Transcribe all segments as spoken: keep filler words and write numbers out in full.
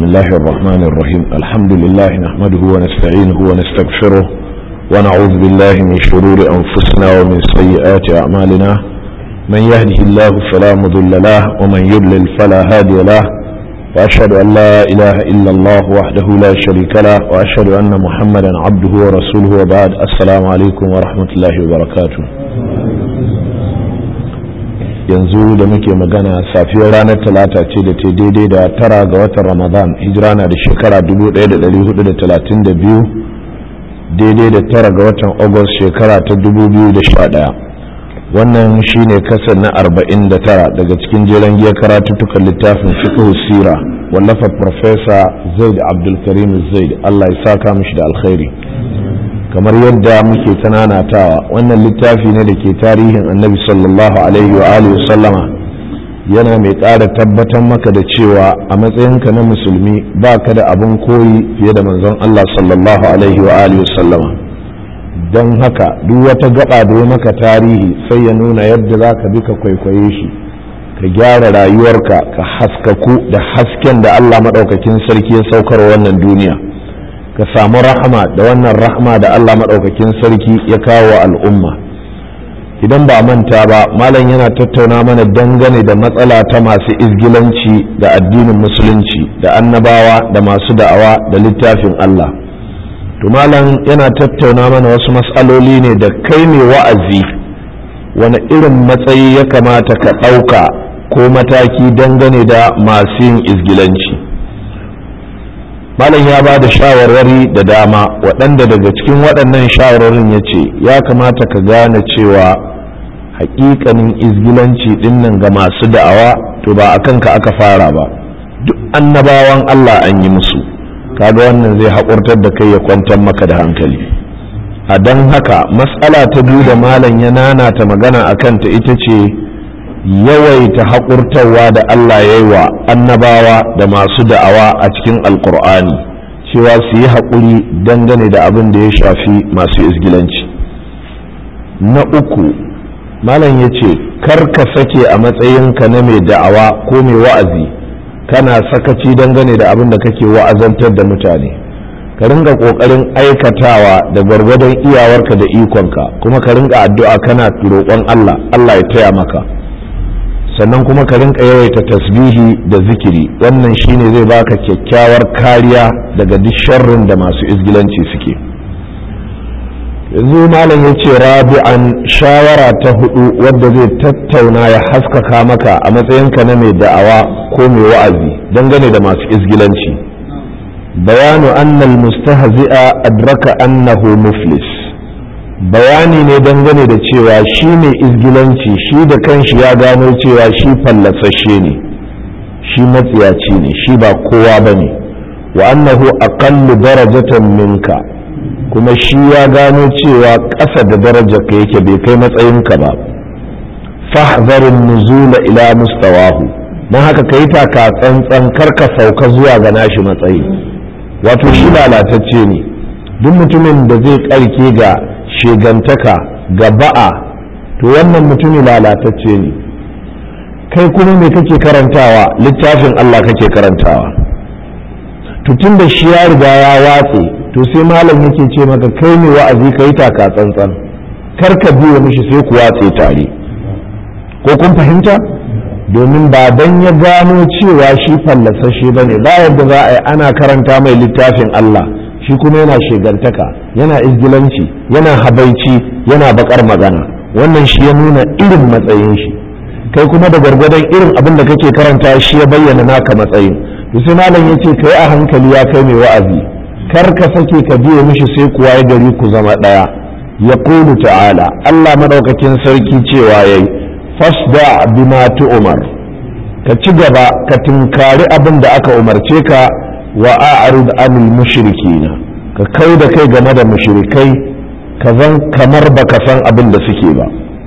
الله الرحمن الرحيم الحمد لله نحمده ونستعينه ونستغفره ونعوذ بالله من شرور أنفسنا ومن سيئات أعمالنا من يهده الله فلا مضل له ومن يضلل فلا هادي له وأشهد أن لا إله إلا الله وحده لا شريك له وأشهد أن محمدا عبده ورسوله وبعد السلام عليكم ورحمة الله وبركاته. yanzu da muke magana safiyar ranar talata ce da ta daidai da tara ga watan ramadan hijira na da shekara dubu ɗaya da ɗari hudu da talatin da biyu daidai da tara ga watan agus shekara ta dubu biyu da sha ɗaya. wannan shine kasar na arba'in da tara daga cikin jeren giya karatuttukan littafin fiqh sira wallafa profesa zaid abdulkarim zaid allah ya saka mishi da alkhairi. kamar yadda muke tananatawa wannan littafi ne da ke tarihin annabi sallallahu alaihi wa alihi sallama yana mai ƙara tabbatar maka da cewa a matsayinka na musulmi ba ka da abin koyi fiye da manzon Allah sallallahu alaihi wa alihi sallama don haka duk wata gaba da ya maka tarihi sai ya nuna yadda za ka bi ka kwaikwaye shi ka gyara rayuwarka ka haskaku da hasken da Allah maɗaukakin sarki ya saukar wannan duniya ka samu rahama da wannan rahama da Allah maɗaukakin sarki ya kawo al'umma. idan ba manta ba malam yana tattauna mana dangane da matsala ta masu izgilanci da addinin musulunci da annabawa da masu da'awa da littafin Allah. to malam yana tattauna mana wasu matsaloli ne da kai mai wa'azi wani irin matsayi ya kamata ka ɗauka ko mataki dangane da masu yin izgilanci. malam ya ba da shawarwari da dama waɗanda daga cikin waɗannan shawarwarin ya ce ya kamata ka gane cewa haƙiƙanin izgilanci ɗinnan ga masu da'awa to ba a kanka aka fara ba, duk annabawan Allah an yi musu. kaga wannan zai haƙurtar da kai ya kwantar maka da hankali. a don haka matsala ta biyu da malam ya nanata magana a kanta ita ce yawaita haƙurtarwa da Allah ya yi wa annabawa da masu da'awa a cikin alƙur'ani cewa su yi haƙuri dangane da abin da ya shafi masu izgilanci. na uku malam ya ce kar ka sake a matsayinka na mai da'awa ko mai wa'azi kana sakaci dangane da abin da kake wa'azantar da mutane. ka ringa ƙoƙarin aikatawa da gwargwadon iyawarka da ikonka, kuma ka ringa addu'a kana roƙon Allah Allah ya taya maka, sannan kuma ka rinka yawaita tasbihi da zikiri. wannan shine zai baka kyakkyawar kariya daga duk sharrin da masu izgilanci suke. yanzu malam ya ce rabi'an shawara ta hudu wadda zai tattauna ya haskaka maka a matsayinka na mai da'awa ko mai wa'azi dangane da masu izgilanci. bayanu annal mustahzi'a adraka annahu muflis. bayani ne dangane da cewa shi mai izgilanci shi da kanshi ya gano cewa shi fallasashe ne, shi matsiyaci ne, shi ba kowa ba ne. wa annahu aqallu darajatan minka, kuma shi ya gano cewa ƙasa da darajarka yake bai kai matsayinka ba. fahzarin nuzula ila mustawahu, don haka ka yi taka tsantsan karka sauka zuwa ga nashi matsayi. wato shi lalatacce ne, duk mutumin da zai karke ga shegantaka ga ba'a to wannan mutumin lalatacce ne. kai kuma me kake karantawa? littafin Allah kake karantawa. to tun da shi ya riga ya watse to sai malam yake ce maka kai ne wa'azi kai taka tsantsan kar ka biyo mishi sai ku watse tare. ko kun fahimta? domin ba dan ya gano cewa shi fallasashe bane ba yadda za a yi ana karanta mai littafin Allah shi kuma yana shegantaka, yana izgilanci, yana habaici, yana bakar magana. wannan shi ya nuna irin matsayin shi. kai kuma da gwargwadon irin abin da kake karanta shi ya bayyana naka matsayin. to sai malam yace kai a hankali ya kai mai wa'azi kar ka sake ka biye mishi sai kuwa ya gari ku zama daya. yaqulu ta'ala, Allah madaukakin sarki cewa yayi fasda bima tu'mar, ka ci gaba ka tinkari abin da aka umarce ka wa a'rid anil mushrikina, ka kai da kai game da mushrikai ka zan kamar baka san abin da suke ba.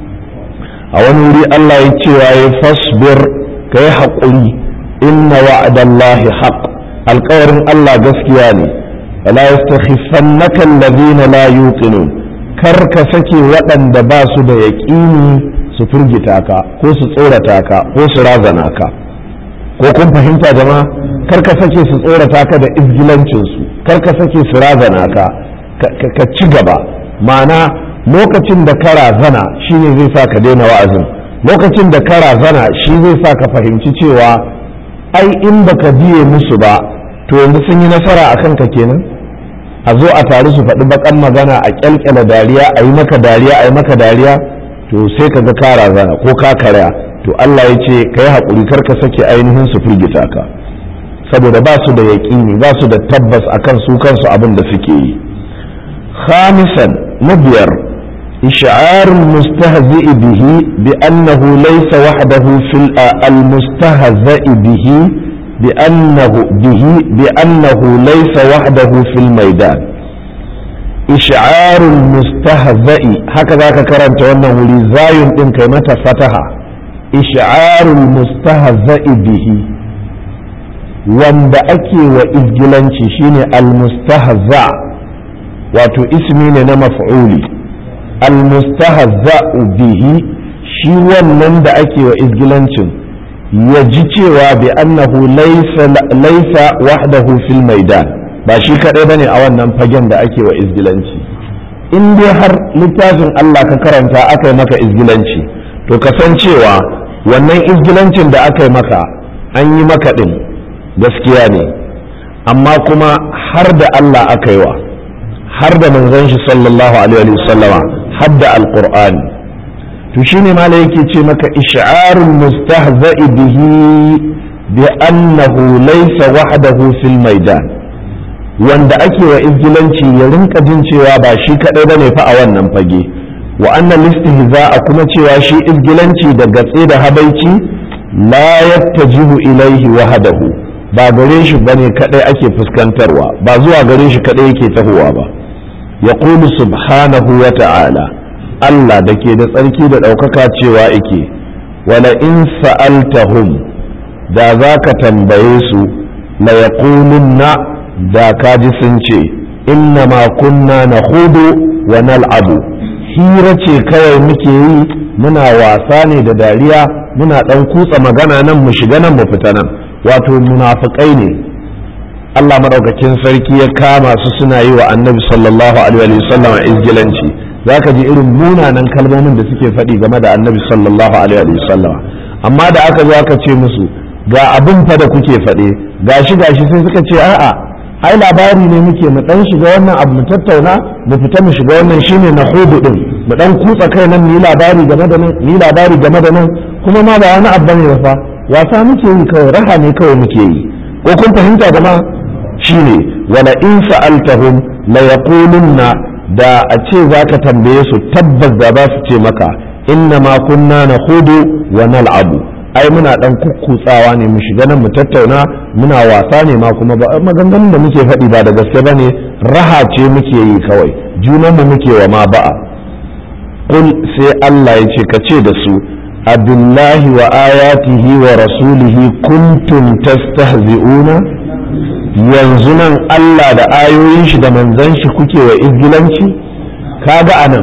a wani wuri Allah ya ce wa fasbir, kai haƙuri, inna wa'dallahi haqq, alƙawarin Allah gaskiya ne. wala yastakhifannaka alladhina la yuqinun, kar ka sake waɗanda ba su da yaƙini su firgita ka ko su tsorata ka ko su razana ka. ko kun fahimta jama'a? kar ka sake su tsorata ka da izgilancinsu, kar ka sake su razana ka ka ci gaba. ma'ana lokacin da ka razana shine zai sa ka daina wa'azin, lokacin da ka razana shi zai sa ka fahimci cewa ai in baka biye musu ba to yanzu sun yi nasara a kanka kenan. a zo a taru su faɗi bakan magana a kyalkyala dariya a yi maka dariya a yi maka dariya to sai ka ga ka razana ko ka karya. to Allah ya ce ka yi haƙuri kar ka sake ainihin su firgita ka, saboda ba su da yaƙini ba su da tabbas akan su kansu abin da suke yi. khamisan na biyar ish'ar mustahzi'i bihi bi annahu laysa wahdahu fil al-mustahza'i bihi bi annahu bihi bi annahu laysa wahdahu fil maidan. ish'ar mustahza'i haka zaka karanta wannan wuri zayun din kai mata fataha. ish'ar mustahza'i bihi wanda ake wa izgilanci shine almustahza, wato ismi ne na maf'uli. almustahza'u bihi shi wannan da ake wa izgilancin ya ji cewa bi annahu laysa wahdahu fil maidan, ba shi kadai bane a wannan fagen da ake wa izgilanci. in dai har littafin Allah ka karanta aka yi maka izgilanci to kasancewa wannan izgilancin da aka yi maka an yi maka din gaskiya ne, amma kuma har da Allah aka yi wa, har da manzon shi sallallahu alaihi wa sallama, har da alqur'ani. to shine malai yake ce maka ish'arul mustahza'i bihi bi annahu laysa wahdahu fil maidan, wanda ake wa izgilanci ya rinka jin cewa ba shi kadai bane fa a wannan fage. wa annal istihza'a kuma cewa shi izgilanci da gatse da habaici la yattajihu ilaihi wahdahu, ba gare shi bane kadai ake fuskantarwa, ba zuwa gare shi kadai yake tahowa ba. yaqulu subhanahu wa ta'ala, Allah da ke da tsarki da ɗaukaka cewa yake wala in sa'altahum, da za ka tambaye su la yaqulunna, da kaji sun ce inna ma kunna nakhudu wa nal'abu, hira ce kawai muke yi, muna wasa ne da dariya, muna dan kutsa magana nan mu shiga nan mu fita nan. wato munafikai ne Allah madaukakin sarki ya kama su suna yi wa annabi sallallahu alaihi wasallam izgilanci. zaka ji irin munanan kalmomin da suke faɗi game da annabi sallallahu alaihi wasallam, amma da aka zo aka ce musu ga abin fa da kuke faɗe gashi gashi sai suka ce a'a ai labari ne muke mu dan shiga wannan abu mu tattauna mu fita mu shiga wannan shine na hudu din, mu dan kutsa kai nan ni labari game da nan ni labari game da nan, kuma ma ba wani abu ne ba fa, wasa muke yi kawai, raha ne kawai muke yi. ko kun fahimta da ma shine wala in sa'altahum la yaqulunna, da a ce zaka tambaye su tabbas da za su ce maka inna ma kunna nakhudu wa nal'abu, ai muna dan kukkutsawa ne mu shiga nan mu tattauna, muna wasa ne ma, kuma ba maganganun da muke faɗi ba da gaske bane, raha ce muke yi kawai, junan mu muke wa ma ba'a. qul sai Allah ya ce ka ce da su abillahi wa ayatihi wa rasulihi kuntum tastahzi'una, yanzu nan Allah da ayoyin shi da manzon shi kuke wa izgilanci. kaga anan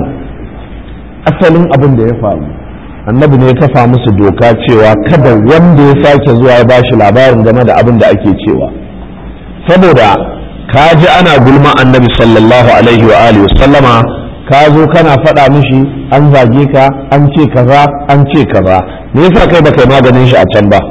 asalin abin da ya faru, annabi ne ya kafa musu doka cewa kada wanda ya sake zuwa ya bashi labarin game da abin da ake cewa, saboda ka ji ana gulma annabi sallallahu alaihi wa alihi sallama, ka zo kana faɗa mishi an zage ka, an ce kaza an ce kaza, me yasa kai baka maganin shi a can ba?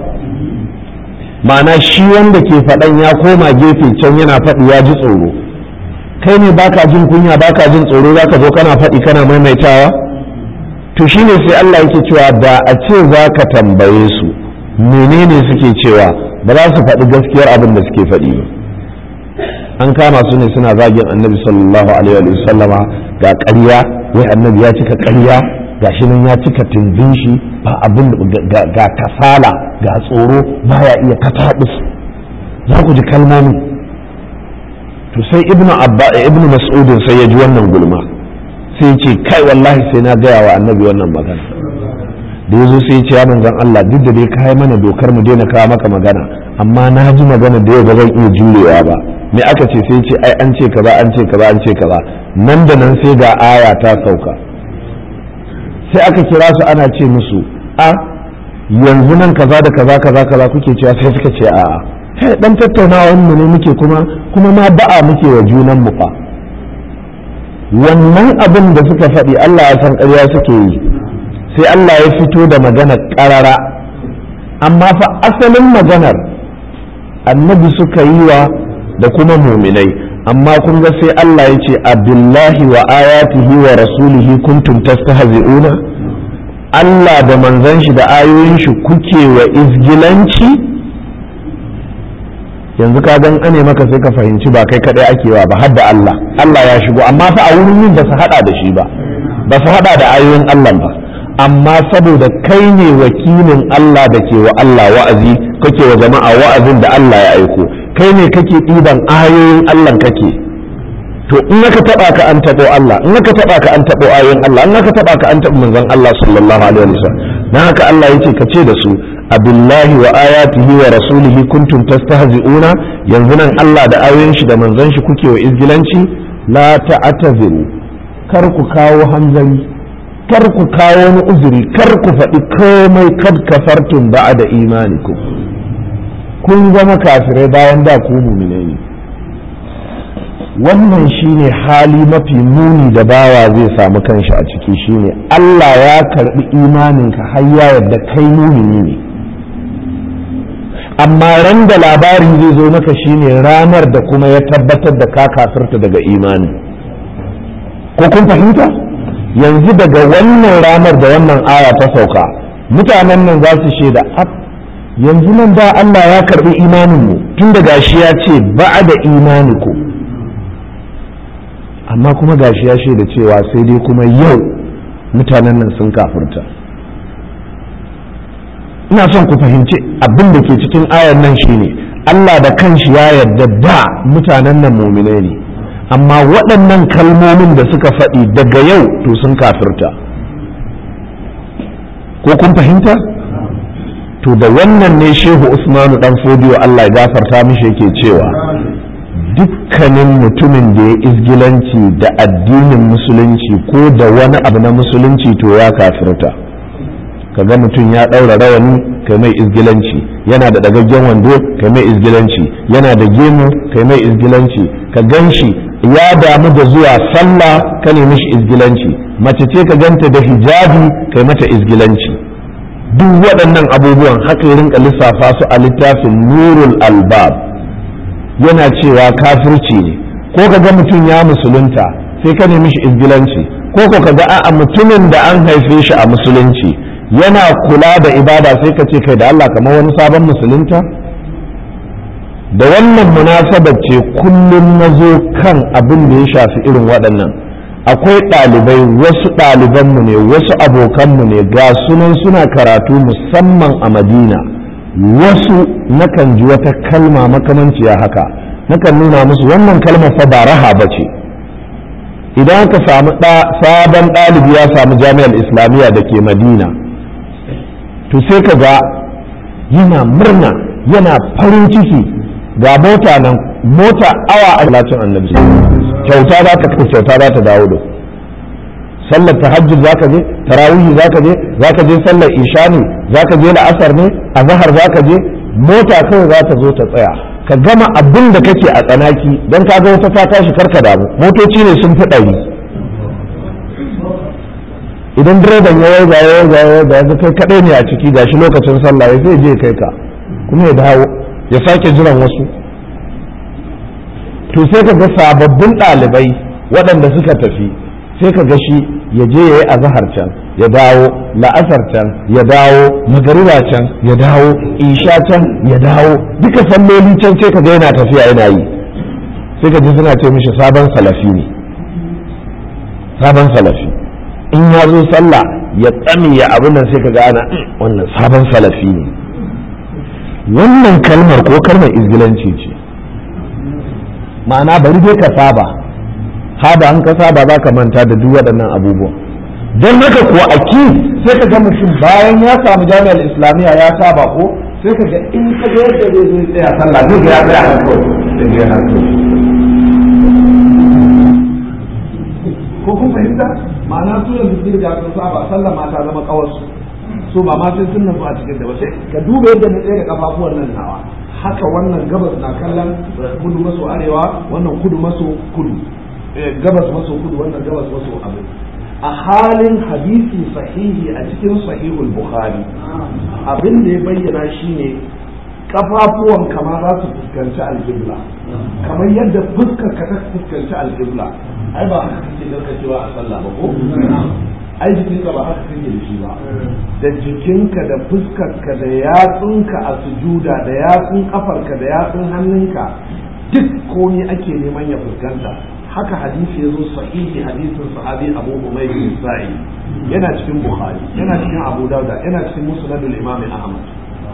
ma'ana shi wanda ke faɗan ya koma gefe can yana faɗi ya ji tsoro, kai ne baka jin kunya baka jin tsoro zaka zo kana faɗi kana maimaitawa. to shine sai Allah yake cewa da a ce za ka tambaye su menene suke cewa, ba za su faɗi gaskiyar abin da suke faɗi ba. an kama su ne suna zagin annabi sallallahu alaihi wa sallama, ga ƙarya, wai annabi ya cika ƙarya, ga shi nan ya cika tumbin shi, ba abin ga kasala ga tsoro baya iya kataɓus. za ku ji kalmomin. to sai ibnu abba ibnu mas'udin sai ya ji wannan gulma, sai ce kai wallahi sai na gaya wa annabi wannan magana. da yazo sai ya ce ya manzon Allah, duk da dai kai mana dokar mu daina kawo maka magana, amma na ji magana da yau ba zan iya jurewa ba. me aka ce? sai ce ai an ce kaza an ce kaza an ce kaza. nan da nan sai ga aya ta sauka, sai aka kira su ana ce musu a yanzu nan kaza da kaza kaza kaza kuke cewa, sai suka ce a'a kai dan tattaunawar mu ne muke kuma kuma ma ba'a muke wa junan mu fa wannan abin da suka faɗi Allah ya san ƙarya suke yi sai Allah ya fito da magana ƙarara amma fa asalin maganar annabi suka yi wa da kuma muminai amma kun ga sai Allah ya ce abillahi wa ayatihi wa rasulihi kuntum tastahzi'una Allah da manzon shi da ayoyin shi kuke wa izgilanci yanzu ka gan ane maka sai ka fahimci ba kai kadai ake wa ba har da Allah Allah ya shigo amma fa a wurin yin ba su hada da shi ba ba su hada da ayoyin Allah ba amma saboda kai ne wakilin Allah da ke wa Allah wa'azi kake wa jama'a wa'azin da Allah ya aiko kai ne kake ɗiban ayoyin Allah kake to in aka taba ka an tabo Allah in aka taba ka an tabo ayoyin Allah in aka taba ka an tabo manzon Allah sallallahu alaihi wasallam dan haka Allah yace ka ce da su abillahi wa ayatihi wa rasulihi kuntum tastahzi'una yanzu nan Allah da ayoyin shi da manzon shi kuke wa izgilanci la ta'taziru kar ku kawo hanzari kar ku kawo wani uzuri kar ku faɗi komai kad kafartum ba'da imanikum kun zama kafirai bayan da ku mu'minai ne wannan shine hali mafi muni da bawa zai samu kanshi a ciki shine Allah ya karbi imaninka har ya yarda kai mu'mini ne amma ran da labari zai zo maka shine ranar da kuma ya tabbatar da ka kafirta daga imani ko kun fahimta yanzu daga wannan ranar da wannan aya ta sauka mutanen nan za su shaida ab yanzu nan da Allah ya karbi imanin mu tun da gashi ya ce ba'da imaniku amma kuma gashi ya shaida cewa sai dai kuma yau mutanen nan sun kafirta ina son ku fahimci abin da ke cikin ayar nan shine Allah da kanshi ya yarda da mutanen nan mu'minai ne amma waɗannan kalmomin da suka faɗi daga yau to sun kafirta ko kun fahimta to da wannan ne shehu usmanu dan fodiyo Allah ya gafarta mishi yake cewa dukkanin mutumin da ya izgilanci da addinin musulunci ko da wani abu na musulunci to ya kafirta kaga mutum ya ɗaura rawani kai mai izgilanci yana da ɗagaggen wando kai mai izgilanci yana da gemu kai mai izgilanci ka ganshi ya damu da zuwa sallah ka nemi shi izgilanci mace ce ka ganta da hijabi kai mata izgilanci duk waɗannan abubuwan haka ya rinka lissafa su a littafin nurul albab yana cewa kafirci ne ko ka ga mutum ya musulunta sai ka nemi shi izgilanci ko ko ka ga a'a mutumin da an haife shi a musulunci yana kula da ibada sai ka ce kai da Allah kamar wani sabon musulunta da wannan munasabar ce kullum na zo kan abin da ya shafi irin waɗannan akwai ɗalibai wasu ɗalibanmu ne wasu abokanmu ne ga sunan suna karatu musamman a madina wasu nakan ji wata kalma makamanciya haka nakan nuna musu wannan kalmar fa ba raha ba ce idan ka samu sabon ɗalibi ya samu jami'ar islamiyya da ke madina to sai ka ga yana murna yana farin ciki ga mota nan mota awa a lacin annabi kyauta za ta kai kyauta za ta dawo da sallar tahajjud za ka je tarawih za ka je za ka je sallar isha ne za ka je la'asar ne azhar za ka je mota kawai za ta zo ta tsaya ka gama abin da kake a tsanaki don ka ga wata ta tashi karka damu motoci ne sun fi ɗari idan direban ya yarda ya yarda ya yarda yanzu kai kadai ne a ciki gashi lokacin sallah ya zai je kai ka kuma ya dawo ya sake jiran wasu to sai ka ga sababbin ɗalibai waɗanda suka tafi sai ka ga shi ya je ya yi azahar can ya dawo la'asar can ya dawo magariba can ya dawo isha can ya dawo duka salloli can sai ka ga yana tafiya yana yi sai ka ji suna ce mishi sabon salafi ne sabon salafi in ya zo sallah ya tsami ya abin nan sai ka ga ana wannan sabon salafi ne wannan kalmar ko kalmar izgilanci ce ma'ana bari dai ka saba hada an ka saba za ka manta da duk waɗannan abubuwan don haka kuwa aki sai ka ga mutum bayan ya samu jami'ar islamiyya ya saba ko sai ka ga in ka ga yadda zai zai tsaya sallah zai ga ya tsaya har kawai sai ga har kawai ko kun fahimta ma'ana su yanzu sun riga sun saba sallah ma ta zama kawarsu so ba ma sai sun nasu a cikin da ba sai ka duba yadda na tsaye da kafafuwan nan nawa haka wannan gabas na kallon kudu maso arewa, wannan kudu maso kudu, gabas maso kudu, wannan gabas maso abu. A halin hadisi sahihi a cikin sahihul Bukhari abin da ya bayyana shine kafafuwan kama za su fuskanci alƙibla kamar yadda fuskar ka ta fuskanci alƙibla. Ai ba haka kake garkacewa a sallah ba ko? Ai jikinka ba haka kake da shi ba, da jikinka da fuskarka da yatsunka a sujuda da yatsun kafarka da yatsun hannunka duk komai ake neman ya fuskanta. Haka hadisi ya zo sahihi, hadisin sahabi Abu Umayr bin Sa'id, yana cikin Bukhari, yana cikin Abu Dawud, yana cikin Musnadul Imam Ahmad.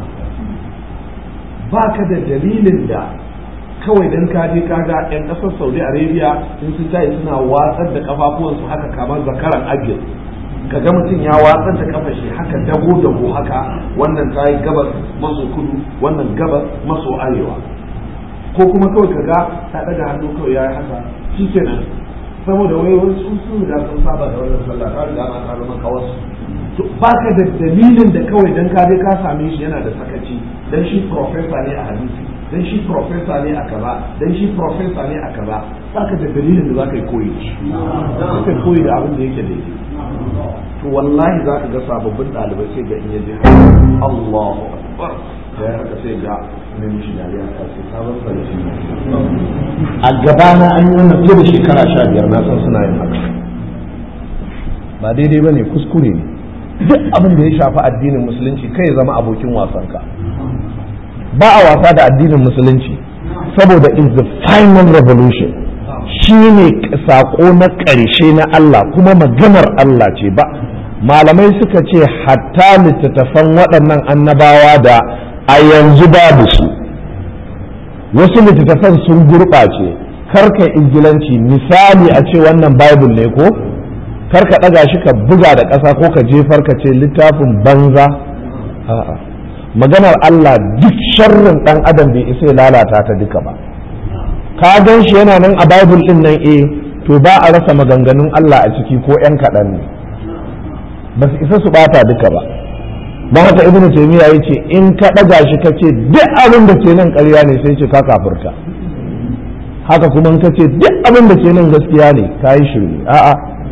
Baka da dalilin da kawai dan ka je kaga yan kasar Saudi Arabia in sun tayi suna watsar da kafafuwansu haka kamar zakaran agil, kaga mutum ya watsar da kafa shi haka dago dago haka, wannan tayi gabas maso kudu, wannan gabas maso arewa, ko kuma kawai kaga ta daga hannu kawai yayi haka shikenan, saboda wai wasu sun riga sun saba da wannan sallah ta riga ma ta zama kawas. To baka da dalilin da kawai dan ka je ka same shi yana da sakaci, dan shi professor ne a hadisi, dan shi professor ne a kaza, dan shi professor ne a kaza, baka da dalilin da zaka yi koyi shi, zaka koyi da abin da yake daidai. To wallahi zaka ga sababbin ɗalibai sai ga in yaje Allahu akbar sai haka sai ga mai mishi dariya ta ce sabon sarki a gabana an yi wannan fiye da shekara sha biyar na san suna yin haka. Ba daidai ba ne, kuskure ne. Duk abin da ya shafi addinin musulunci kai ya zama abokin wasanka. Ba a wasa da addinin musulunci saboda is the final revolution, shi ne sako na ƙarshe na Allah kuma maganar Allah ce. Ba malamai suka ce hatta littattafan waɗannan annabawa da a yanzu babu su, wasu littattafan sun gurɓace. Karka ingilanci misali a ce wannan bible ne ko karka ɗaga shi ka buga da ƙasa ko ka jefar ka ce littafin banza. a'a maganar Allah duk sharrin ɗan adam bai isa ya lalata ta duka ba. Ka gan shi yana nan a bible ɗin nan, eh to ba a rasa maganganun Allah a ciki ko ƴan kaɗan ne, ba su isa su ɓata duka ba. Don haka Ibn Taymiyyah yace in ka ɗaga shi ka ce duk abin da ke nan ƙarya ne sai ce ka kafirta. Haka kuma in ka ce duk abin da ke nan gaskiya ne ka yi shirme. A'a,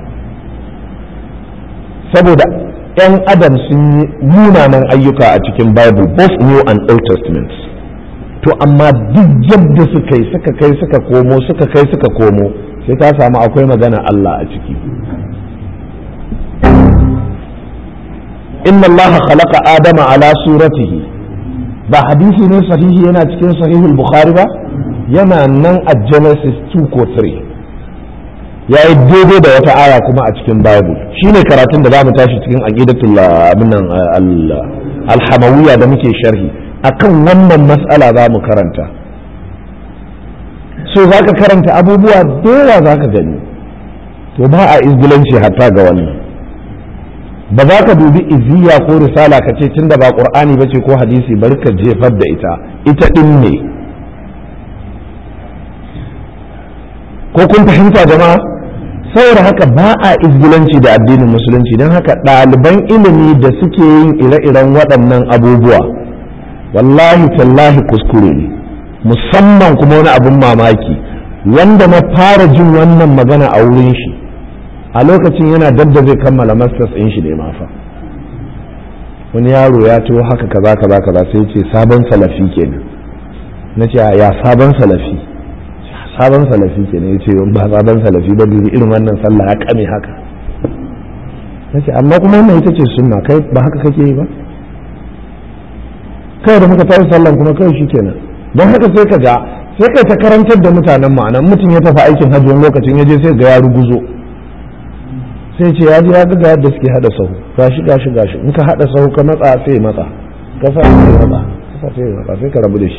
saboda ‘yan adam sun yi munanan ayyuka a cikin Bible, both New and Old Testaments. To amma duk yadda suka yi suka kai suka komo suka kai suka komo sai ka samu akwai magana Allah a ciki. Inna Allah khalaqa Adama ala suratihi, ba hadisi ne sahihi yana cikin sahihul Bukhari ba, yana nan a Genesis two ko three. Ya yi daidai da wata aya kuma a cikin Bible. Shi ne karatun da za mu tashi cikin aqidatul abinan alhamawiyya da muke sharhi akan wannan mas'ala za mu karanta. So za ka karanta abubuwa da yawa za ka gani, to ba a izgilanci hatta ga wannan. Ba za ka dubi iziya ko risala ka ce tunda ba qur'ani bace ko hadisi bari ka jefar da ita ita din ne. Ko kun fahimta jama'a? Saboda haka ba a izgilanci da addinin musulunci, don haka ɗaliban ilimi da suke yin ire-iren waɗannan abubuwa wallahi tallahi kuskure ne, musamman kuma wani abin mamaki wanda na fara jin wannan magana a wurin shi a lokacin yana dab da zai kammala masters ɗin shi ne ma fa. Wani yaro ya to haka kaza kaza kaza sai ce sabon salafi kenan. Na ce ya sabon salafi? Sabon salafi kenan. Ya ce ba sabon salafi ba, dubi irin wannan sallah ya kame haka. Na ce amma kuma wannan ita ce sunna, kai ba haka kake yi ba? Kai da muka tashi sallan kuma kai shi kenan. Don haka sai ka ga sai kai ta karantar da mutanen ma'anan mutum ya tafi aikin hajji wani lokacin ya je sai ga ya ruguzo. Sai ce ya ji ya ga yadda suke hada sahu, gashi gashi gashi in ka hada sahu ka matsa sai matsa, ka sa sai matsa, ka sa sai matsa, sai ka rabu da shi.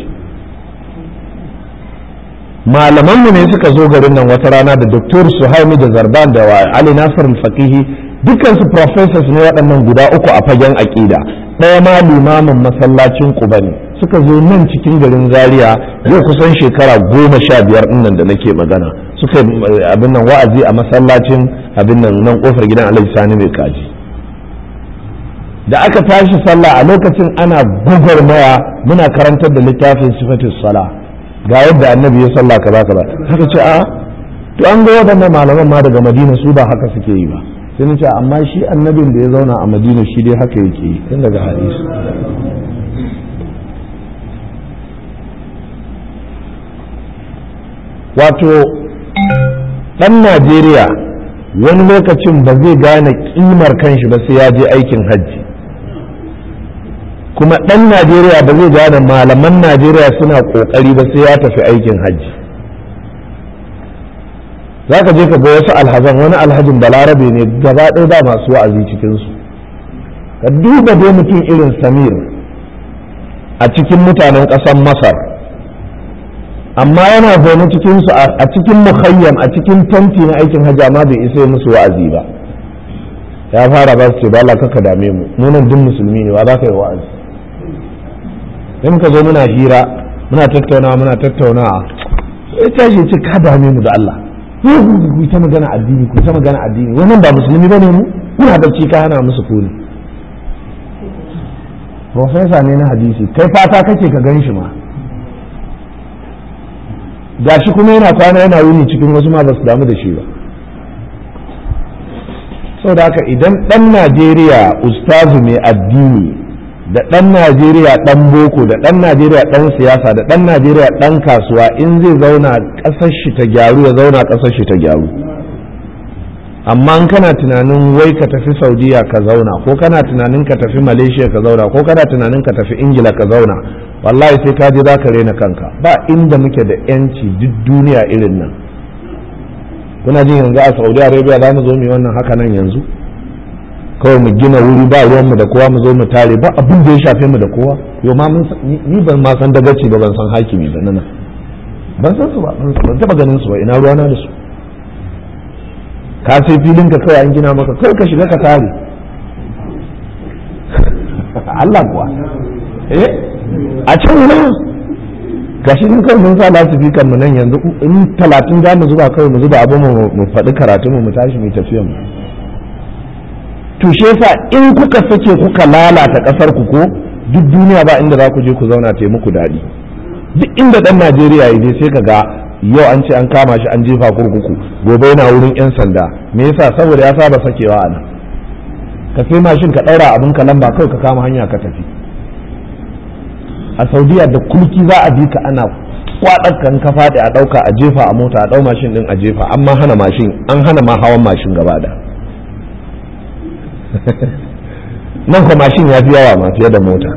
Malaman mu ne suka zo garin nan wata rana da Doktor Suhaimi da Zarban da Ali Nasir al-Faqihi, dukkan su professors ne waɗannan guda uku a fagen aqida. Ɗaya ma limamin masallacin Quba ne. Suka zo nan cikin garin Zaria yau kusan shekara goma sha biyar ɗin nan da nake magana. Suka abin nan wa'azi a masallacin abin nan nan kofar gidan Alhaji Sani mai kaji. da aka tashi sallah a lokacin ana gwagwarmaya muna karantar da littafin sifatus sala ga yadda annabi ya sallah kaza kaza haka ce a to an ga waɗannan malaman ma daga madina su ba haka suke yi ba sai na ce amma shi annabin da ya zauna a madina shi dai haka yake yi tun daga hadisi wato ɗan najeriya wani lokacin ba zai gane kimar kanshi ba sai ya je aikin hajji kuma ɗan najeriya ba zai gane malaman najeriya suna ƙoƙari ba sai ya tafi aikin hajji za ka je ka ga wasu alhazan wani alhajin balarabe ne gaba ɗaya ba masu wa'azi cikinsu ka duba dai mutum irin samir a cikin mutanen ƙasar masar amma yana zaune cikinsu a cikin mukhayyam a cikin tanti na aikin hajji amma bai isa musu wa'azi ba ya fara ba su ce ba Allah kaka dame mu mu nan duk musulmi ne ba za ka yi wa'azi sai muka zo muna hira muna tattaunawa muna tattaunawa sai tashi ce ka dame mu da Allah ku ta magana addini ku ta magana addini wannan ba musulmi bane mu muna bacci ka hana musu kuni professor ne na hadisi kai fata kake ka gan shi ma gashi kuma yana kwana yana wuni cikin wasu ma ba su damu da shi ba saboda haka idan ɗan najeriya ustazu mai addini da ɗan najeriya ɗan boko da ɗan najeriya ɗan siyasa da ɗan najeriya ɗan kasuwa in zai zauna ƙasar shi ta gyaru ya zauna ƙasar shi ta gyaru amma in kana tunanin wai ka tafi saudiya ka zauna ko kana tunanin ka tafi malaysia ka zauna ko kana tunanin ka tafi ingila ka zauna wallahi sai ka je za ka rena kanka ba inda muke da yanci duk duniya irin nan kuna jin yanzu a saudi arabia za mu zo mu yi wannan haka nan yanzu kawai mu gina wuri ba ruwanmu da kowa mu zo mu tare ba abin da ya shafe mu da kowa yau ma ni ban ma san dagaci ba ban san hakimi ba nan ban san su ba ban taba ganin su ba ina ruwana da su ka sai filin ka kawai an gina maka kawai ka shiga ka tare Allah kuwa eh a can na gashi mun kawai mun sa lasifikan mu nan yanzu in talatin za mu zuba kawai mu zuba abin mu faɗi karatu mu mu tashi mu tafiya mu to shi yasa in kuka sake kuka lalata kasar ku ko duk duniya ba inda za ku je ku zauna ta muku daɗi duk inda dan Najeriya ya je sai ka ga yau an ce an kama shi an jefa kurkuku gobe yana wurin yan sanda me yasa saboda ya saba sakewa a nan ka sai mashin ka ɗaura abin ka lamba kawai ka kama hanya ka tafi a Saudiya da kulki za a bi ka ana kwaɗar kan ka faɗi a ɗauka a jefa a mota a ɗau mashin ɗin a jefa amma hana mashin an hana ma hawan mashin gaba da nan kuma mashin ya fi yawa ma fiye da mota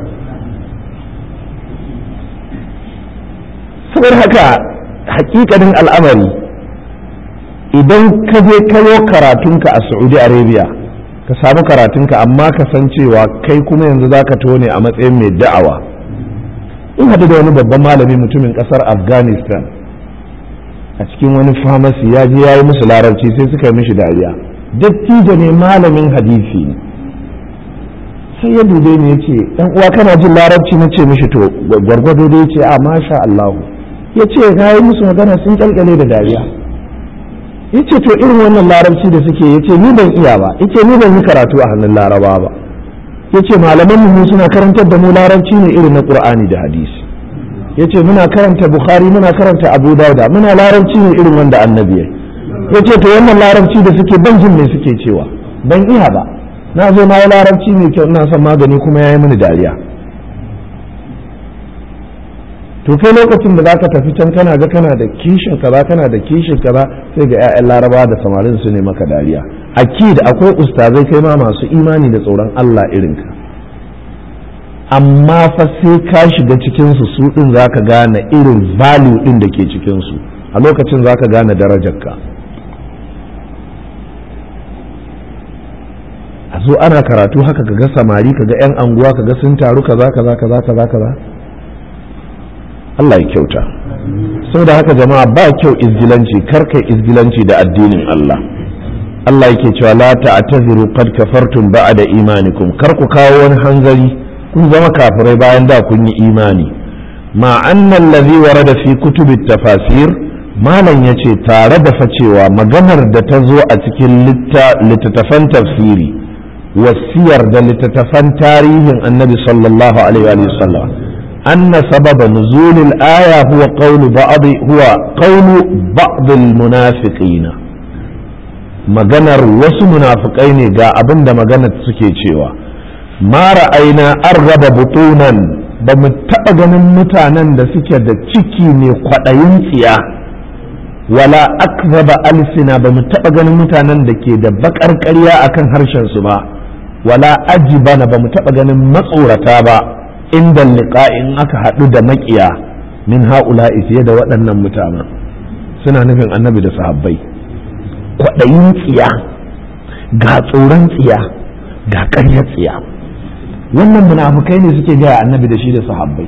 saboda haka hakikanin al'amari idan ka je kayo karatunka a Saudi Arabia ka samu karatunka amma ka san cewa kai kuma yanzu za ka tone a matsayin mai da'awa in haɗu da wani babban malami mutumin ƙasar Afghanistan a cikin wani famasi ya je ya yi musu larabci sai suka yi mishi dariya dattijo ne malamin hadisi ne sai ya dube ni ya ce ɗan uwa kana jin larabci na ce mishi to gwargwado dai ce a masha Allah ya ce ka yi musu magana sun kyalkyale da dariya ya ce to irin wannan larabci da suke ya ce ni ban iya ba ya ce ni ban yi karatu a hannun laraba ba ya ce malaman mu suna karantar da mu larabci ne irin na qur'ani da hadisi ya ce muna karanta bukhari muna karanta abu dauda muna larabci ne irin wanda annabi ya ya ce to wannan larabci da suke ban jin me suke cewa ban iya ba na zo na yi larabci mai kyau ina son magani kuma ya yi mini dariya to kai lokacin da zaka tafi can kana ga kana da kishin kaza kana da kishin kaza sai ga 'ya'yan laraba da samarin su ne maka dariya akid akwai ustazai kai ma masu imani da tsoron Allah irinka amma fa sai ka shiga cikin su su din zaka gane irin value din da ke cikin su a lokacin zaka gane darajarka a zo ana karatu haka kaga samari kaga 'yan anguwa kaga sun taru kaza kaza kaza kaza kaza Allah ya kyauta saboda haka jama'a ba kyau izgilanci karkai izgilanci da addinin Allah Allah yake cewa la ta'taziru qad kafartum ba'da imanikum kar ku kawo wani hanzari kun zama kafirai bayan da kun yi imani ma anna allazi warada fi kutubi tafasir malam yace tare da facewa maganar da ta zo a cikin littattafan tafsiri wasiyar da littattafan tarihin annabi sallallahu alaihi wa sallam anna sababa nuzulil aya huwa qawlu ba'd huwa qawlu ba'd al-munafiqina maganar wasu munafikai ne ga abin da maganar suke cewa ma ra'ayna arraba butunan ba mu taɓa ganin mutanen da suke da ciki ne kwaɗayin tsiya wala akzaba alsina ba mu taɓa ganin mutanen da ke da baƙar ƙarya akan harshen su ba wala ajibana ba mu taɓa ganin matsorata ba inda liqa in aka haɗu da maƙiya min ha'ula'i fiye da waɗannan mutanen suna nufin annabi da sahabbai kwaɗayin tsiya ga tsoron tsiya ga ƙaryar tsiya wannan munafukai ne suke gaya annabi da shi da sahabbai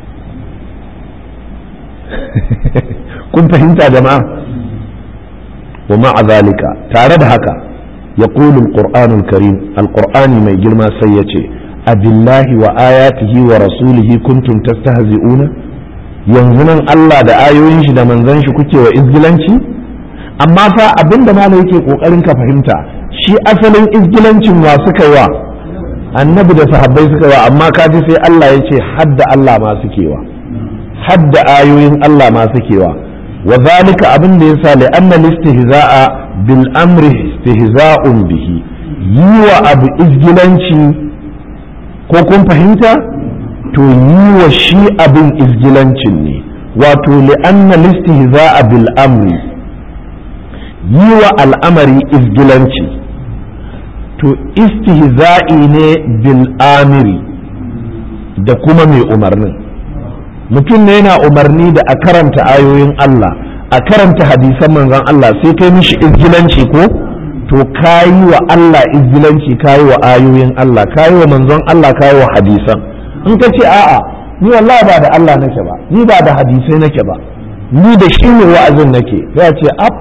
kun fahimta jama'a wa ma'a zalika tare da haka yaqulu al-qur'anul karim al-qur'ani mai girma sai yace abillahi wa ayatihi wa rasulihi kuntum tastahzi'una yanzu nan Allah da ayoyin shi da manzon shi kuke wa izgilanci amma fa abinda malai yake kokarin ka fahimta shi asalin izgilancin wa suka yi wa annabi da sahabbai suka yi wa amma kaji sai Allah ya ce hadda Allah ma suke wa hadda ayoyin Allah ma suke wa wa zalika abin da yasa li anna istihza'a bil amri istihza'un bihi yi wa abu izgilanci ko kun fahimta to yi wa shi abin izgilancin ne wato li anna istihza'a bil amri yi wa al'amari izgilanci to istihza'i ne bil amiri da kuma mai umarnin mutum ne yana umarni da a karanta ayoyin Allah a karanta hadisan manzon Allah sai kai mishi izgilanci ko to kayi wa Allah izgilanci kayi wa ayoyin Allah kayi wa manzon Allah kayi wa hadisan in ka ce a'a ni wallahi ba da Allah nake ba ni ba da hadisai nake ba ni da shi ne wa'azin nake sai ce ab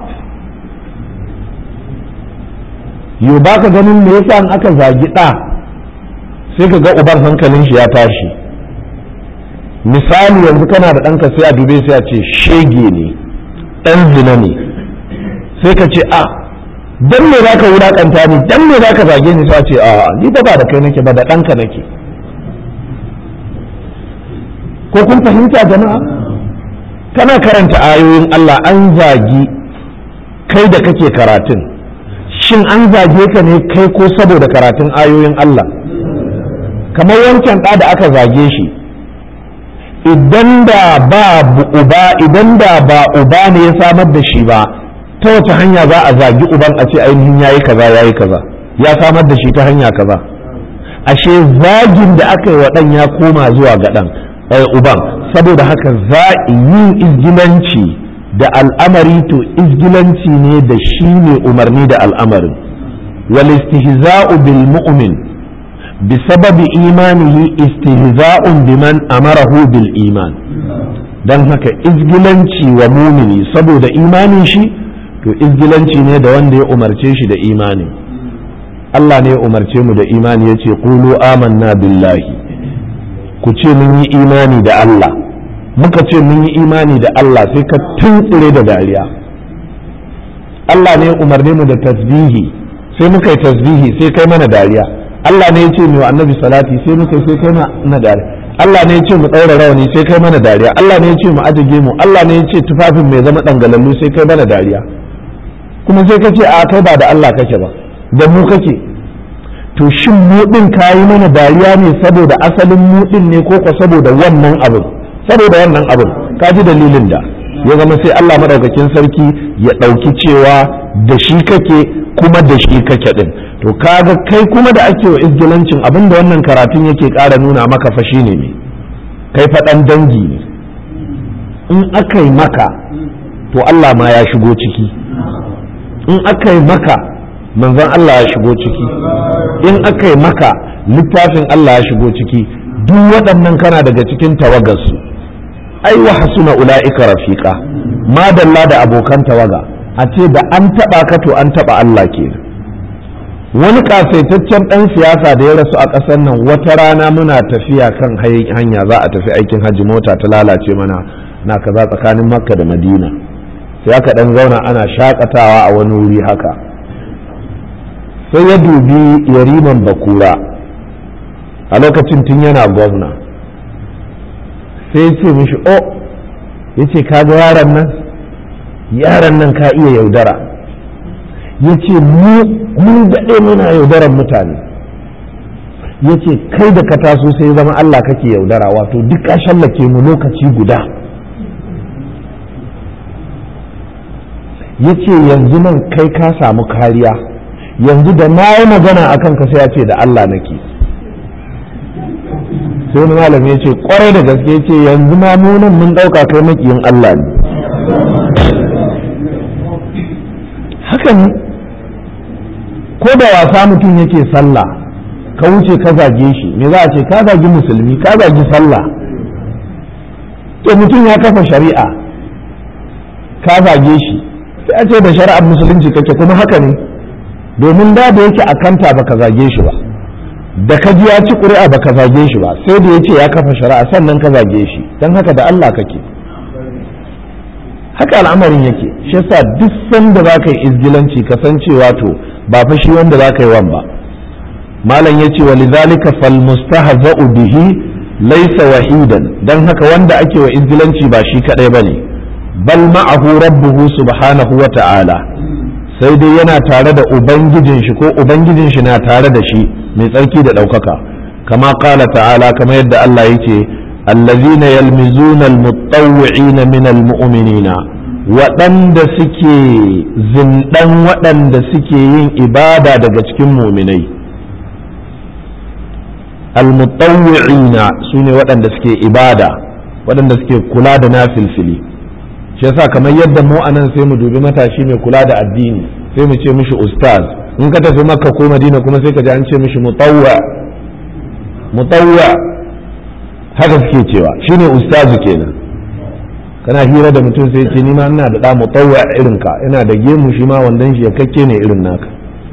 yau ba ka ganin me yasa in aka zagi ɗa sai ka ga uban hankalin shi ya tashi misali yanzu kana da ɗanka sai a dube sai a ce shege ne ɗan zina ne sai ka ce a dan me zaka wulakanta ni dan me zaka zage ni sai a ce a ni da ba da kai nake ba da ɗanka nake ko kun fahimta jama'a kana karanta ayoyin Allah an zagi kai da kake karatun shin an zage ka ne kai ko saboda karatun ayoyin Allah kamar wancan ɗa da aka zage shi idan da ba uba idan da ba uba ne ya samar da shi ba ta wace hanya za a zagi uban a ce ainihin yayi kaza yayi kaza ya samar da shi ta hanya kaza ashe zagin da aka yi wa ɗan ya koma zuwa ga ɗan uban saboda haka za yin izgilanci da al'amari to izgilanci ne da shi ne umarni da al'amarin wal istihza'u bil mu'min bi sababi imanihi istihza'un biman amarahu bil iman dan haka izgilanci wa mumini saboda imanin shi to izgilanci ne da wanda ya umarce shi da imani Allah ne ya umarce mu da imani yace qulu amanna billahi ku ce mun yi imani da Allah muka ce mun yi imani da Allah sai ka tuntsire da dariya Allah ne ya umarne mu da tasbihi sai muka yi tasbihi sai kai mana dariya Allah ne ya ce mu annabi salati sai muka sai kai mana dariya Allah ne ya ce mu daura rawani sai kai mana dariya Allah ne ya ce mu ajige mu Allah ne ya ce tufafin mai zama dangalallu sai kai mana dariya kuma sai ka ce a kai ba da Allah kake ba da mu kake to shin mu din kayi mana dariya ne saboda asalin mu din ne ko ko saboda wannan abin saboda wannan abin ka ji dalilin da ya zama sai Allah madaukakin sarki ya ɗauki cewa da shi kake kuma da shi kake din to kaga kai kuma da ake wa izgilancin abin da wannan karatun yake ƙara nuna maka fa shine ne kai faɗan dangi ne in aka yi maka to Allah ma ya shigo ciki in aka yi maka manzon Allah ya shigo ciki in aka yi maka littafin Allah ya shigo ciki duk waɗannan kana daga cikin tawagarsu ai wa hasuna ula'ika rafiqa madalla da abokan tawaga a ce da an taba ka to an taba Allah ke wani kasaitaccen dan siyasa da ya rasu a ƙasar nan wata rana muna tafiya kan hanya za a tafi aikin hajji mota ta lalace mana na kaza tsakanin makka da madina sai aka dan zauna ana shakatawa a wani wuri haka sai ya dubi yariman bakura a lokacin tun yana gwamna sai ya ce mishi o ya ce kaga yaran nan yaran nan ka iya yaudara ya ce mu daɗe muna yaudaran mutane ya ce kai da ka taso sai zama Allah kake yaudara wato duk ka shallake mu lokaci guda ya ce yanzu nan kai ka samu kariya yanzu da na yi magana a kanka sai ya ce da Allah nake sai wani malami ya ce kwarai da gaske ce yanzu ma mu nan mun ɗauka kai makiyin Allah ne haka ne ko da wasa mutum yake sallah ka wuce ka zage shi me za a ce ka zagi musulmi ka zagi sallah to mutum ya kafa shari'a ka zage shi sai a ce da shari'ar musulunci kake kuma haka ne domin da da yake a kanta baka zage shi ba da ka ji ya ci ƙuri'a baka zage shi ba sai da ya ce ya kafa shari'a sannan ka zage shi don haka da Allah kake haka al'amarin yake shi yasa duk sanda za ka yi izgilanci ka san cewa to ba fa shi wanda za ka yi wan ba malam ya ce wa lidhalika fal mustahza'u bihi laysa wahidan dan haka wanda ake wa izgilanci ba shi kadai bane bal ma'ahu rabbuhu subhanahu wa ta'ala sai dai yana tare da ubangijin shi ko ubangijin shi na tare da shi mai tsarki da ɗaukaka kama qala ta'ala kama yadda Allah yake allazina yalmizuna almutawwi'ina min almu'minina waɗanda suke zindan waɗanda suke yin ibada daga cikin muminai almutawwi'ina sune waɗanda suke ibada waɗanda suke kula da nafilfili shi yasa kamar yadda mu anan sai mu dubi matashi mai kula da addini sai mu ce mishi ustaz in ka tafi makka ko madina kuma sai ka ji an ce mishi mutawwa mutawwa haka suke cewa shine ustazu kenan kana hira da mutum sai ce ni ma ina da da mutawwa irin ka ina da gemu shi ma wandan shi ya kakke ne irin naka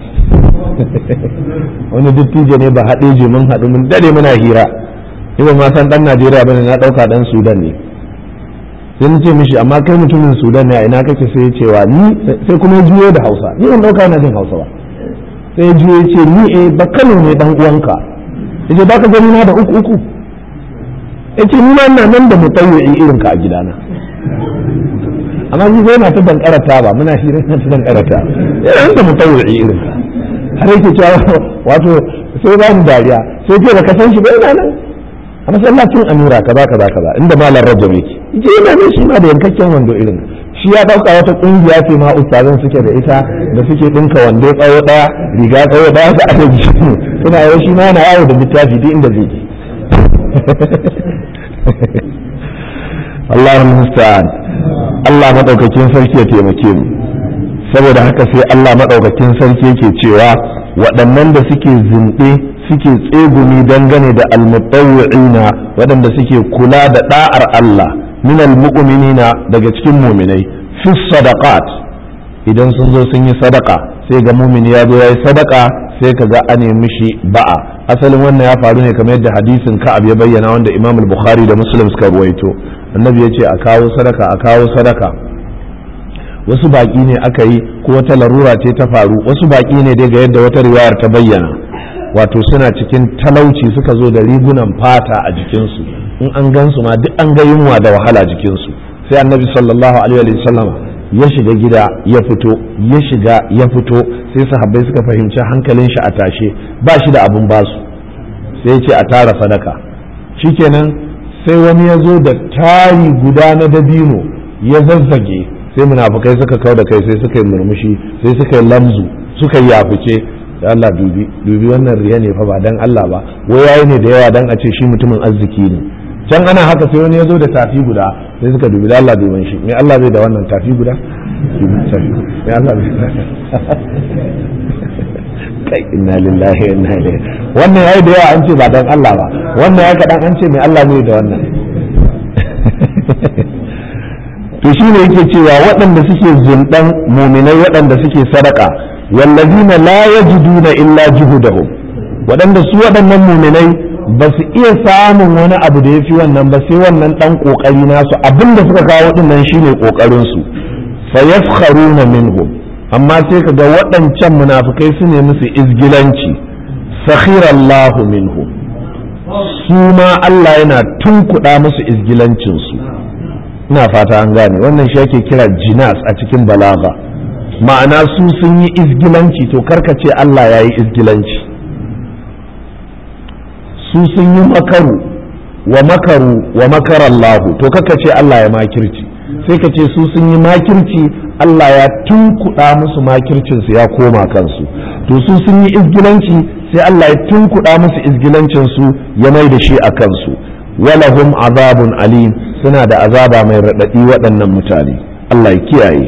wani dattijo ne ba haɗe je mun haɗu mun dade muna hira ba ma san dan Najeriya bane na ɗauka dan Sudan ne sai ce mishi amma kai mutumin Sudan ne a ina kake sai ya ce wa ni sai kuma ya juyo da Hausa ni ban ɗauka na jin Hausa ba sai ya juyo ya ce ni eh ba Kano ne dan uwanka yace baka gani na da uku uku yace ni ma ina nan da mutawwi irin ka a gidana amma ni sai na ta dan karata ba muna shirin na ta dan karata yana da mutawwi irin ka har yake cewa wato sai ba ni dariya sai ce da ka san shi ba ina nan a masallacin Amira kaza kaza kaza inda malam Rajab yake yace yana ne shi ma da yankakken wando irin shi ya dauka wata kungiya ce ma ustazan suke da ita da suke dinka wando tsawo daya riga tsawo daya da aka ji suna yau shi ma yana yawo da littafi duk inda zai je Allahu musta'an Allah madaukakin sarki ya taimake mu saboda haka sai Allah madaukakin sarki yake cewa waɗannan da suke zinde suke tsegumi dangane da almutawwi'ina waɗanda suke kula da da'ar Allah min almu'minina daga cikin mu'minai fi sadaqat idan sun zo sun yi sadaka sai ga mu'mini ya zo yayi sadaka sai ka ga an nemi shi ba'a asalin wannan ya faru ne kamar yadda hadisin Ka'ab ya bayyana wanda Imam al-Bukhari da Muslim suka ruwaito annabi ya ce a kawo sadaka a kawo sadaka wasu baki ne aka yi ko wata larura ce ta faru wasu baki ne dai ga yadda wata riwayar ta bayyana wato suna cikin talauci suka zo da rigunan fata a jikinsu in an gansu ma duk an ga yunwa da wahala jikinsu sai annabi sallallahu alaihi wa sallam ya shiga gida ya fito ya shiga ya fito sai sahabbai suka fahimci hankalin shi a tashe ba shi da abun basu sai ya ce a tara sadaka shikenan sai wani ya zo da tari guda na dabino ya zazzage sai munafukai suka kau da kai sai suka yi murmushi sai suka yi lamzu suka yi yafuce da Allah dubi dubi wannan riya ne fa ba dan Allah ba wai yayi ne da yawa dan a ce shi mutumin arziki ne can ana haka sai wani ya zo da tafi guda sai suka dubi da Allah duban shi me Allah zai da wannan tafi guda me Allah zai kai inna lillahi wa inna ilaihi wannan yayi da yawa an ce ba dan Allah ba wannan ya kadan an ce me Allah zai da wannan to shine yake cewa waɗanda suke zulɗan muminai waɗanda suke sadaka wallazina la yajiduna illa juhudahum waɗanda su waɗannan muminai ba su iya samun wani abu da ya fi wannan ba sai wannan ɗan ƙoƙari nasu abinda suka kawo ɗin nan shine ƙoƙarin su fa yafkharuna minhum amma sai ka ga waɗancan munafukai su ne musu izgilanci sakhirallahu minhu su ma Allah yana tunkuɗa musu izgilancinsu ina fata an gane wannan shi ake kira jinas a cikin balaga ma'ana su sun yi izgilanci to karkace Allah ya yi izgilanci su sun yi makaru wa makaru wa makarallahu to karkace Allah ya makirci sai ka ce su sun yi makirci Allah ya tunkuɗa musu makircinsu ya koma kansu to su sun yi izgilanci sai Allah ya tunkuɗa musu izgilancinsu ya mai da shi a kansu walahum azabun alim suna da azaba mai raɗaɗi waɗannan mutane Allah ya kiyaye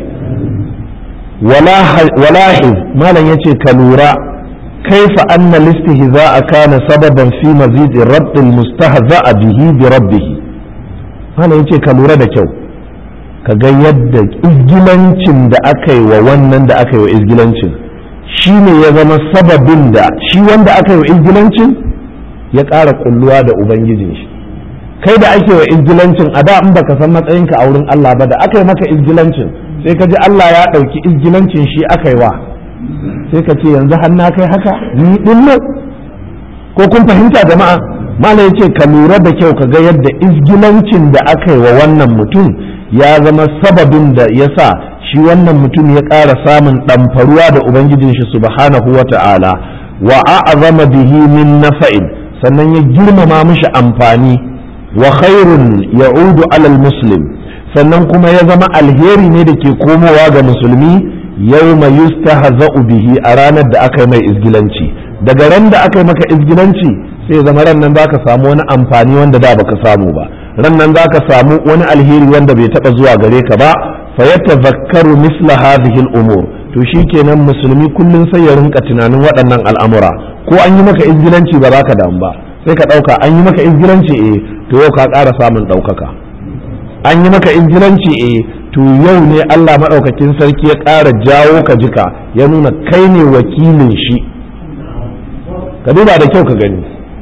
walahiz malam yace ka lura kaifa anna listihza'a kana sababan fi mazid rabb almustahza'a bihi bi rabbih malam yace ka lura da kyau ka ga yadda izgilancin da aka yi wa wannan da aka yi wa izgilancin shi ne ya zama sababin da shi wanda aka yi wa izgilancin ya ƙara kulluwa da ubangijin shi kai da ake wa izgilancin a da in baka san matsayinka a wurin Allah ba da aka yi maka izgilancin sai ka ji Allah ya ɗauki izgilancin shi aka yi wa sai ka ce yanzu har na kai haka ni din nan ko kun fahimta jama'a malam yace ka lura da kyau ka ga yadda izgilancin da aka yi wa wannan mutum ya zama sababin da ya sa shi wannan mutum ya ƙara samun ɗamfaruwa da ubangijin shi subhanahu wa ta'ala wa a'zama bihi min nafa'in sannan ya girmama mishi amfani wa khairun ya'udu alal muslim sannan kuma ya zama alheri ne da ke komowa ga musulmi yawma yustahza'u bihi a ranar da aka yi mai izgilanci daga ran da aka yi maka izgilanci sai zama ran nan zaka samu wani amfani wanda da baka samu ba ran nan zaka samu wani alheri wanda bai taba zuwa gare ka ba fa yatazakkaru misla hadhihi al-umur to shikenan musulmi kullun sai ya rinka tunanin waɗannan al'amura ko an yi maka izgilanci ba za ka damu ba sai ka ɗauka an yi maka izgilanci eh to yau ka ƙara samun ɗaukaka an yi maka izgilanci eh to yau ne Allah maɗaukakin sarki ya ƙara jawo ka jika ya nuna kai ne wakilin shi ka duba da kyau ka gani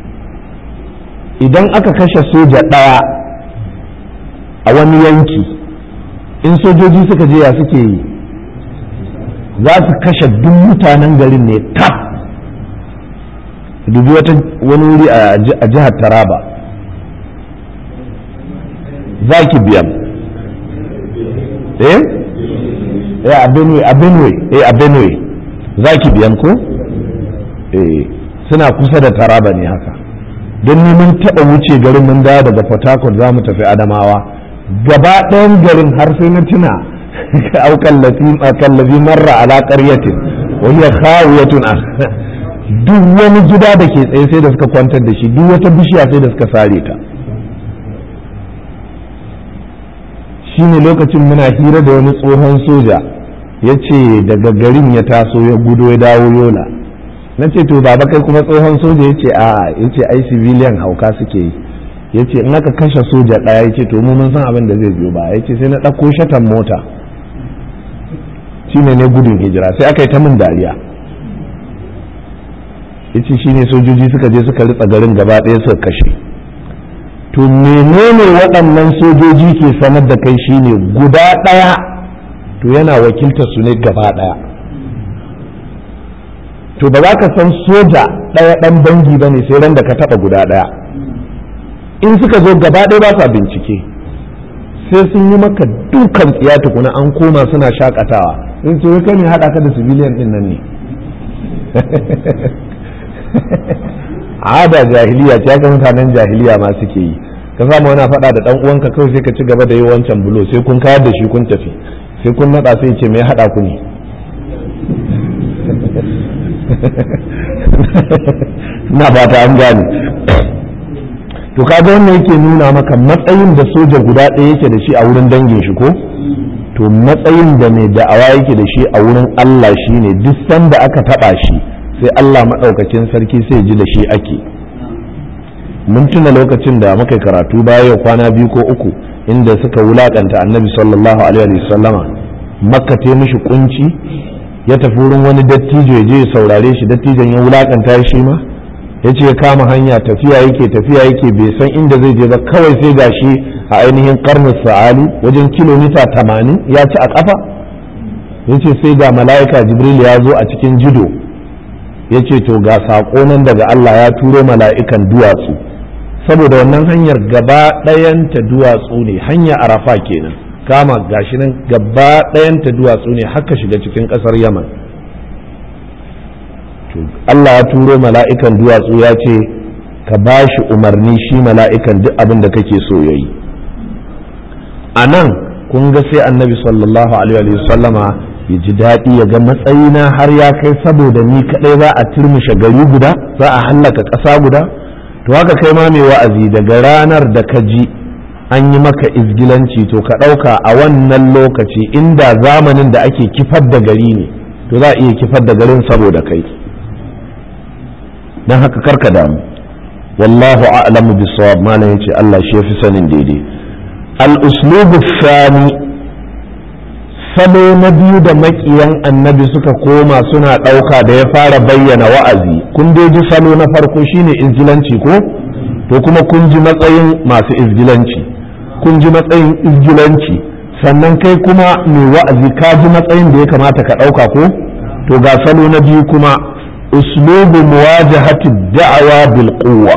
idan aka kashe soja ɗaya a wani yanki in sojoji suka je ya suke yi za su kashe duk mutanen garin ne kaf dubi wata wani wuri a jihar Taraba za ki biyan eh eh a Benue a Benue eh a Benue za ki biyan ko eh suna kusa da Taraba ne haka don ni mun taɓa wuce garin mun dawo daga Port Harcourt za mu tafi Adamawa gaba ɗayan garin har sai na tuna aukan kallafi marra ala ƙaryatin wani ya khawiyatun duk wani gida da ke tsaye sai da suka kwantar da shi duk wata bishiya sai da suka sare ta shine lokacin muna hira da wani tsohon soja ya ce daga garin ya taso ya gudo ya dawo Yola na ce to baba kai kuma tsohon soja ya ce a ya ce ai civilian hauka suke yi ya ce in aka kashe soja ɗaya ya ce to mu mun san abin da zai biyo ba ya ce sai na ɗauko shatan mota shine ne gudun hijira sai aka yi ta min dariya ya ce shine sojoji suka je suka ritsa garin gaba ɗaya suka kashe to menene waɗannan sojoji ke sanar da kai shine guda ɗaya to yana wakiltar su ne gaba ɗaya to ba za ka san soja ɗaya ɗan dangi ba ne sai ran da ka taɓa guda ɗaya in suka zo gaba ɗaya ba sa bincike sai sun yi maka dukan tsiya tukuna an koma suna shakatawa in ce kai ne haɗa ka da civilian ɗin nan ne ada jahiliya ce haka mutanen jahiliya ma suke yi ka samu wani faɗa da ɗan uwanka kawai sai ka ci gaba da yi wancan bulo sai kun kayar da shi kun tafi sai kun naɗa sai ce me haɗa ku ne na fata an gane to kaga wannan yake nuna maka matsayin da soja guda ɗaya yake da shi a wurin dangin shi ko to matsayin da mai da'awa yake da shi a wurin Allah shine duk sanda aka taɓa shi sai Allah maɗaukakin sarki sai ji da shi ake mun tuna lokacin da muka karatu baya yau kwana biyu ko uku inda suka wulakanta annabi sallallahu alaihi wa sallama makka ta mishi kunci ya tafi wurin wani dattijo ya je ya saurare shi dattijon ya wulakanta shi ma ya ce ya kama hanya tafiya yake tafiya yake bai san inda zai je ba kawai sai gashi a ainihin karnin sa'ali wajen kilomita tamanin ya ci a kafa yace sai ga mala'ika jibril ya zo a cikin jido yace to ga saƙo nan daga Allah ya turo mala'ikan duwatsu saboda wannan hanyar gaba ɗayanta duwatsu ne, hanya arafa kenan, kama gashi nan gaba ɗayanta duwatsu ne haka shiga cikin ƙasar yaman. to Allah ya turo mala'ikan duwatsu ya ce ka ba shi umarni shi mala'ikan duk abin da kake so ya yi. A nan kun ga sai annabi sallallahu alaihi wasallama ya ji daɗi ya ga matsayina har ya kai saboda ni kaɗai za a turmushe gari guda, za a hallaka ƙasa guda. To haka kai ma mai wa'azi daga ranar da ka ji an yi maka izgilanci to ka ɗauka a wannan lokaci inda zamanin da ake kifar da gari ne to za a iya kifar da garin saboda kai. don haka karka damu, wallahu a'lamu bisawab, malam yace Allah shi yafi sanin daidai. al-uslubu thani, salo na biyu da makiyan annabi suka koma suna ɗauka da ya fara bayyana wa'azi. Kun dai ji salo na farko shine izgilanci ko? To kuma kun ji matsayin masu izgilanci, kun ji matsayin izgilanci, sannan kai kuma mai wa'azi ka ji matsayin da ya kamata ka ɗauka ko? To ga salo na biyu kuma, uslubu muwajahati da'awa bil quwwa.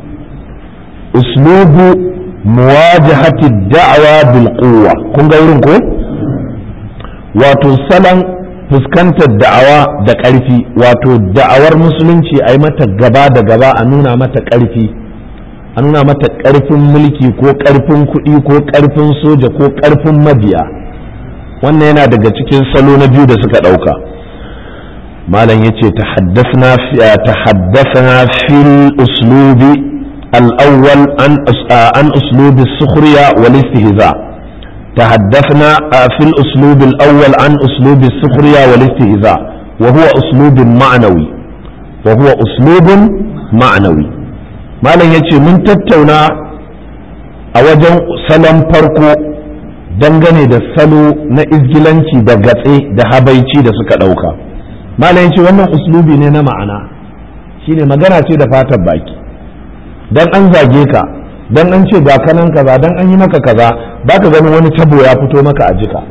Uslubu muwajahati da'awa bil quwwa. Kun ga wurin ko? Wato salon fuskantar da'awa da ƙarfi, wato da'awar musulunci a yi mata gaba da gaba, a nuna mata ƙarfi, a nuna mata ƙarfin mulki ko ƙarfin kuɗi ko ƙarfin soja ko ƙarfin mabiya. Wannan yana daga cikin salo na biyu da suka ɗauka. malam yace tahaddasna fi tahaddasna fil uslubi al-awwal an an uslubi as-sukhriya wal istihza. تحدثنا في الأسلوب الأول عن أسلوب السخرية والاستهزاء وهو أسلوب معنوي وهو أسلوب معنوي ما لن يتي من تتونا أوجن سلام فرقو dangane da salo na izgilanci da gatse da habaici da suka ɗauka. malam yace wannan uslubi ne na ma'ana, shine magana ce da fatan baki, dan an zage ka, dan an ce ga kanan kaza, dan an yi maka kaza, baka ganin wani tabo ya fito maka a jika.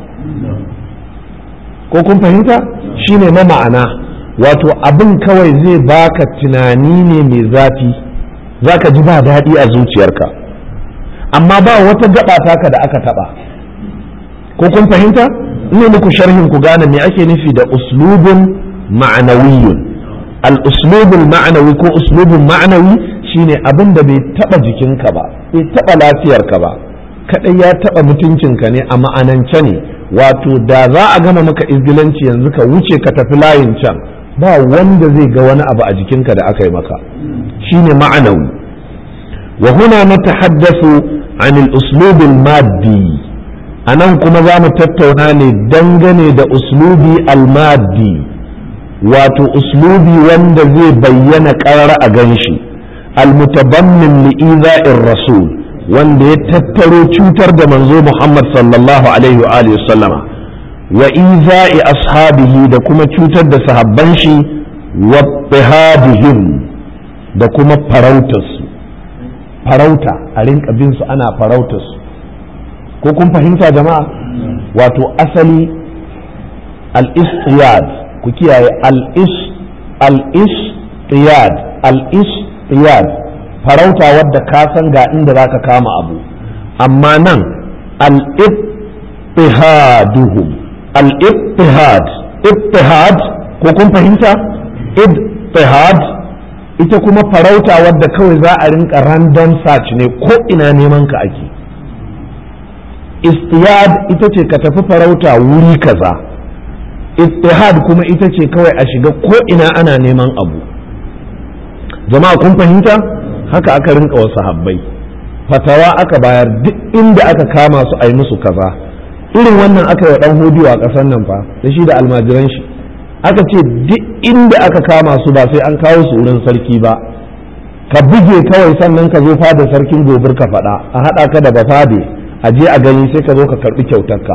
Ko kun fahimta? Shine na ma'ana, wato abin kawai zai baka tunani ne mai zafi, zaka ji ba daɗi a zuciyarka, amma ba wata gaba taka da aka taba. Ko kun fahimta? Ina muku sharhin ku gane me ake nufi da uslubun ma'anawiyyun. Al-uslubul ma'anawi ko uslubun ma'anawi shine abin da bai taba jikinka ba, bai taba lafiyarka ba, kadai ya taba mutuncinka ne a ma'anance ne. Wato da za a gama maka izgilanci yanzu ka wuce ka tafi layin can, ba wanda zai ga wani abu a jikinka da aka yi maka, shine ma'anawi. wa huna natahaddathu an al-uslub al-maddi, anan kuma za mu tattauna ne dangane da uslubi al-maddi, wato uslubi wanda zai bayyana ƙarar a ganshi, al-mutabammin li iza'ir rasul, wanda ya tattaro cutar da manzo Muhammad sallallahu alaihi wa alihi sallama, wa iza'i ashabihi, da kuma cutar da sahabban shi, wa bihadihim, da kuma farautarsu, farauta a rinka bin su ana farautarsu. Ko kun fahimta jama'a? Wato asali al-istiyad, ku kiyaye al-istiyad, al-istiyad farauta wadda ka san ga inda zaka kama abu, amma nan al-ittihaduhum, al-ittihad, ittihad ko kun fahimta? Ittihad ita kuma farauta wadda kawai za a rinka random search ne, ko ina neman ka ake. Istiyad ita ce ka tafi farauta wuri kaza, ittihad kuma ita ce kawai a shiga ko ina ana neman abu. Jama'a kun fahimta? Haka aka rinka wa sahabbai, fatawa aka bayar duk inda aka kama su a yi musu kaza. Irin wannan aka yi wa dan hodiyo a ƙasar nan fa, da shi da almajiran shi, aka ce duk inda aka kama su ba sai an kawo su wurin sarki ba, ka buge kawai sannan ka zo fada sarkin gobir ka faɗa, a haɗa ka da bafade, a je a gani sai ka zo ka karɓi kyautarka.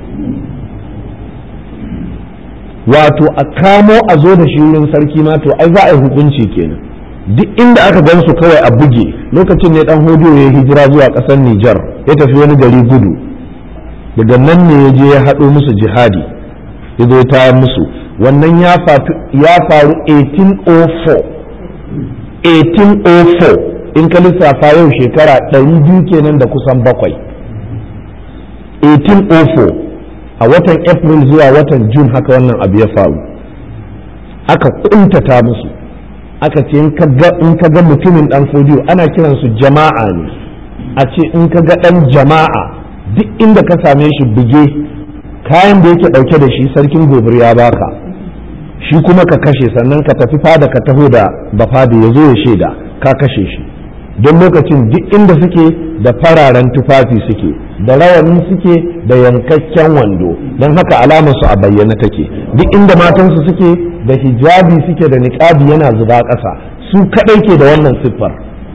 Wato a kamo a zo da shi wurin sarki ma to ai za a yi hukunci kenan. Duk inda aka gan su kawai a buge. Lokacin ne dan hodiyo ya hijira zuwa ƙasar Nijar, ya tafi wani gari gudu, daga nan ne ya je ya haɗo musu jihadi, ya zo ta musu. Wannan ya faru eighteen oh four eighteen oh four in ka lissafa yau shekara ɗari biyu kenan da kusan bakwai. eighteen oh four a watan April zuwa watan June haka wannan abu ya faru, aka kuntata musu, aka ce in ka ga mutumin dan fodiyo ana kiransu jama'a ne, a ce in ka ga dan jama'a duk inda ka same shi buge kayan da yake dauke da shi sarkin gobir ya baka shi kuma ka kashe, sannan ka tafi fada ka taho da bafada ya zo ya shaida ka kashe shi. Don lokacin duk inda suke da fararen tufafi suke, da rawani suke, da yankakken wando, don haka alamarsu a bayyana take. Duk inda matansu suke da hijabi suke da niqabi yana zuba ƙasa, su kaɗai ke da wannan siffar.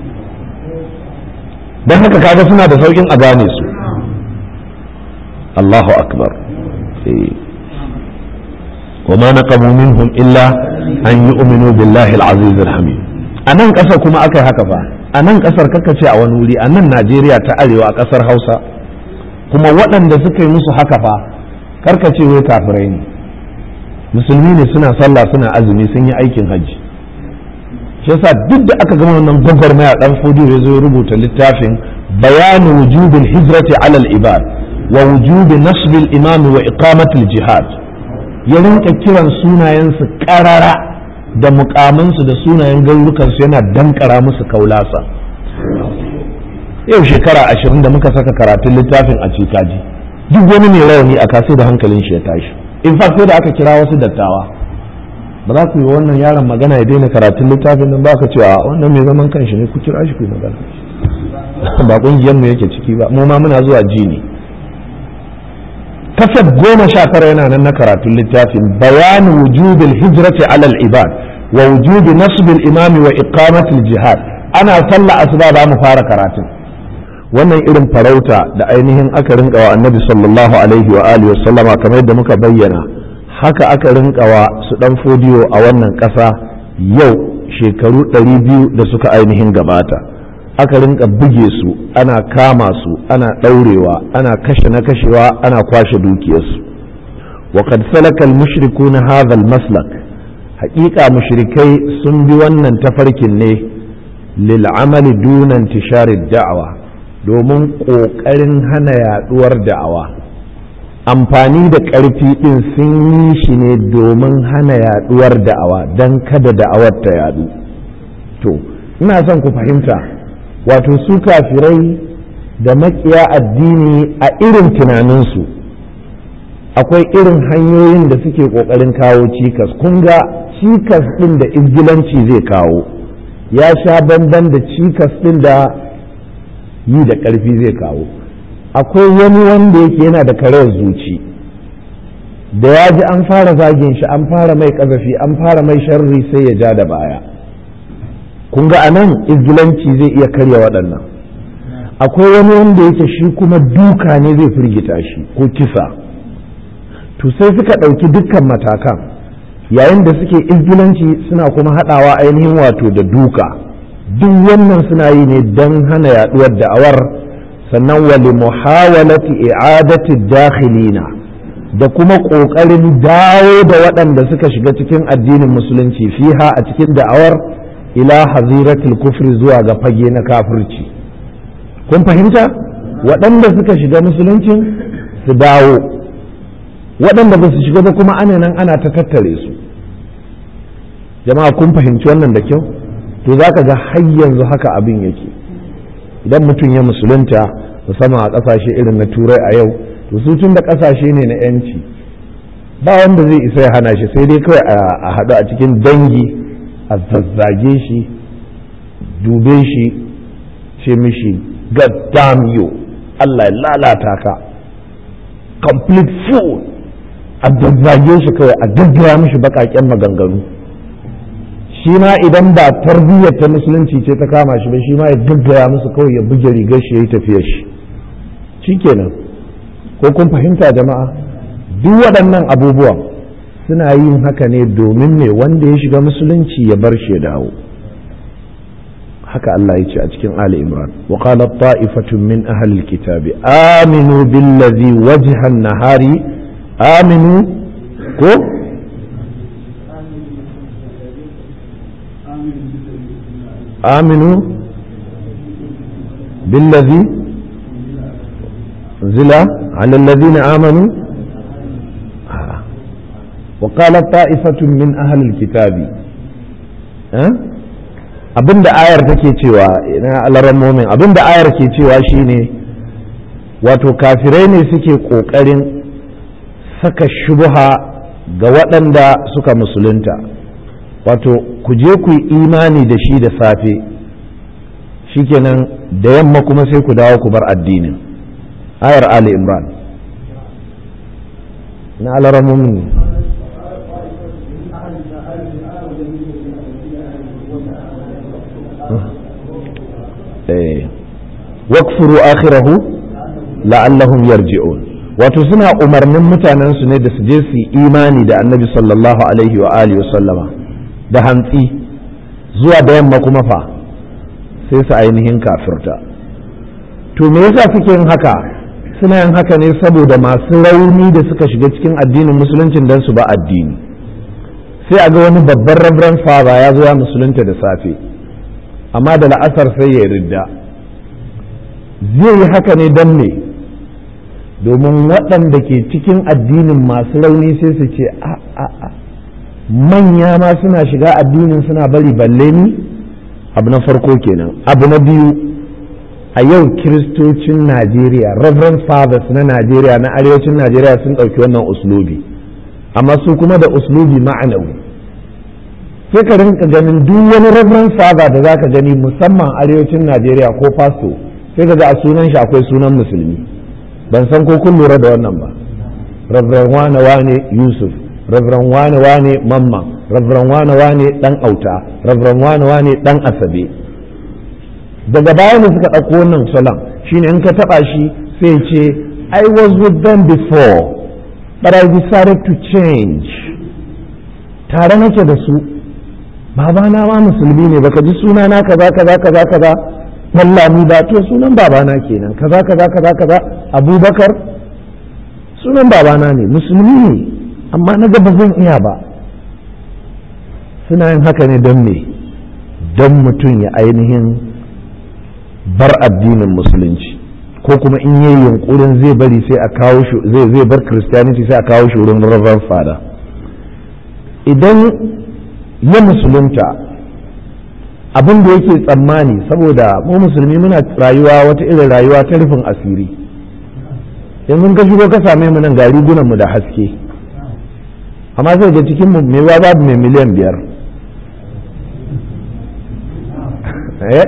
Don haka kaga suna da saukin a gane su. Allahu akbar. وما نقموا منهم إلا أن يؤمنوا بالله العزيز الحميد. أنا ƙasar kuma aka yi haka fa, a nan ƙasar kaka ce a wani wuri, a nan Najeriya ta arewa a ƙasar Hausa, kuma waɗanda suka yi musu haka fa karka ce wai kafirai ne, musulmi ne, suna sallah suna azumi sun yi aikin hajji. Shi yasa duk da aka gama wannan gwagwarmaya dan fudu ya zo rubuta littafin bayanu wujubil hijrati alal ibad wa wujubi nasbil imam wa iqamatil jihad, ya rinka kiran sunayensu karara da mukamansu da sunayen garurukansu yana dankara musu kaulasa. Yau shekara ashirin da muka saka karatun littafin a cikaji, duk wani mai rauni a kasai da hankalin shi ya tashi. In fact sai da aka kira wasu dattawa, ba za ku yi wannan yaron magana ya daina karatun littafin nan ba, ka ce a wannan mai zaman kanshi ne, ku kira shi ku yi magana. Ba kungiyar mu yake ciki ba, mu ma muna zuwa ji ne. Kasar goma sha tara yana nan na karatun littafin bayanu wujubil hijrati alal ibad wa wujubi nasbil imami wa iqamatil jihad. Ana sallah asuba za mu fara karatun. Wannan irin farauta da ainihin aka rinka wa annabi sallallahu alaihi wa alihi wasallama kamar yadda muka bayyana, haka aka rinka wa su dan fodiyo a wannan ƙasa yau shekaru ɗari biyu da suka ainihin gabata. Aka rinka buge su, ana kama su, ana ɗaurewa, ana kashe na kashewa, ana kwashe dukiyarsu. wa qad salaka al-mushrikuna hadha al-maslak, haƙiƙa mushrikai sun bi wannan tafarkin ne lil amali duna intishari da'awa, domin ƙoƙarin hana yaɗuwar da'awa. Amfani da ƙarfi ɗin sun yi shi ne domin hana yaɗuwar da'awa, don kada da'awar ta yaɗu. To ina son ku fahimta, wato su kafirai da maƙiya addini a irin tunaninsu akwai irin hanyoyin da suke ƙoƙarin kawo cikas. Kun ga cikas ɗin da izgilanci zai kawo ya sha bamban da cikas ɗin da yi da ƙarfi zai kawo. Akwai wani wanda yake yana da karayar zuci, da ya ji an fara zagin shi, an fara mai ƙazafi, an fara mai sharri, sai ya ja da baya. Kun ga anan izgilanci zai iya karya waɗannan. Akwai wani wanda yake shi kuma duka ne zai firgita shi ko kisa, to sai suka ɗauki dukkan matakan. Yayin da suke izgilanci suna kuma haɗawa ainihin wato da duka. Duk wannan suna yi ne don hana yaɗuwar da'awar, sannan wali muhawalati i'adati dakhilina, da kuma ƙoƙarin dawo da waɗanda suka shiga cikin addinin musulunci fiha a cikin da'awar ila haziratul kufri zuwa ga fage na kafirci. Kun fahimta? Waɗanda suka shiga musuluncin su dawo, waɗanda ba su shiga ba kuma ana nan ana ta tattare su. Jama'a kun fahimci wannan da kyau? To za ka ga har yanzu haka abin yake. Idan mutum ya musulunta, musamman a ƙasashe irin na turai a yau, to su tun da ƙasashe ne na 'yanci, ba wanda zai isa ya hana shi, sai dai kawai a haɗu a cikin dangi a zazzage shi, dube shi, ce mishi God damn you, Allah ya lalata ka, complete fool, a zazzage shi kawai, a gaggaya mishi baƙaƙen maganganu. Shi ma idan ba tarbiyyar ta musulunci ce ta kama shi ba, shi ma ya gaggaya musu kawai, ya buge rigar shi ya yi tafiyar shi. Shi kenan. Ko kun fahimta jama'a? Duk waɗannan abubuwan suna yin haka ne domin ne wanda ya shiga musulunci ya bar shi ya dawo. Haka Allah ya ce a cikin Ali Imran, wa qalat ta'ifatun min ahli alkitabi aminu billazi wajha an-nahari aminu ko aminu billazi zila ala alladhina amanu وقالت طائفة من أهل الكتاب abinda ayar take cewa na alaran mumin abinda ayar ke cewa shine wato kafirai ne suke ƙoƙarin saka shubha ga waɗanda suka musulunta wato ku je ku yi imani da shi da safe shikenan da yamma kuma sai ku dawo ku bar addinin ayar Ali Imran na alaran mumin wakfuru akhirahu la'allahum yarji'un wato suna umarnin mutanen su ne da su je su yi imani da annabi sallallahu alaihi wa alihi wa sallama da hantsi zuwa da yamma kuma fa sai su ainihin kafirta to me yasa suke yin haka suna yin haka ne saboda masu rauni da suka shiga cikin addinin musuluncin dan su ba addini sai a ga wani babban rabran fara ya zo ya musulunta da safe amma da la'asar sai ya ridda zai yi haka ne don me domin waɗanda ke cikin addinin masu rauni sai su ce a a a manya ma suna shiga addinin suna bari balle ni abu na farko kenan abu na biyu a yau kiristocin najeriya reverend fathers na najeriya na arewacin najeriya sun ɗauki wannan uslubi amma su kuma da uslubi ma'anawi sai ka rinka ganin duk wani reverend father da zaka gani musamman arewacin najeriya ko pastor sai ka ga a sunan shi akwai sunan musulmi ban san ko kun lura da wannan ba reverend wane wane yusuf reverend wane wane mamman reverend wane wane dan auta reverend wane wane dan asabe daga baya ne suka ɗauko wannan salon shine in ka taɓa shi sai ce I was with them before but I decided to change tare nake da su babana ma musulmi ne baka ji suna na kaza kaza kaza kaza wallami ba to sunan babana kenan kaza kaza kaza kaza abubakar sunan babana ne musulmi ne amma na ga ba zan iya ba suna yin haka ne don me don mutum ya ainihin bar addinin musulunci ko kuma in yi yunkurin zai bari sai a kawo shi zai zai bar christianity sai a kawo shi wurin reverend father idan ya musulunta abin da yake tsammani saboda mu musulmi muna rayuwa wata irin rayuwa ta rufin asiri yanzu ka shigo ka same mu nan gari gunan mu da haske amma sai ga cikin mu mai babu mai miliyan biyar eh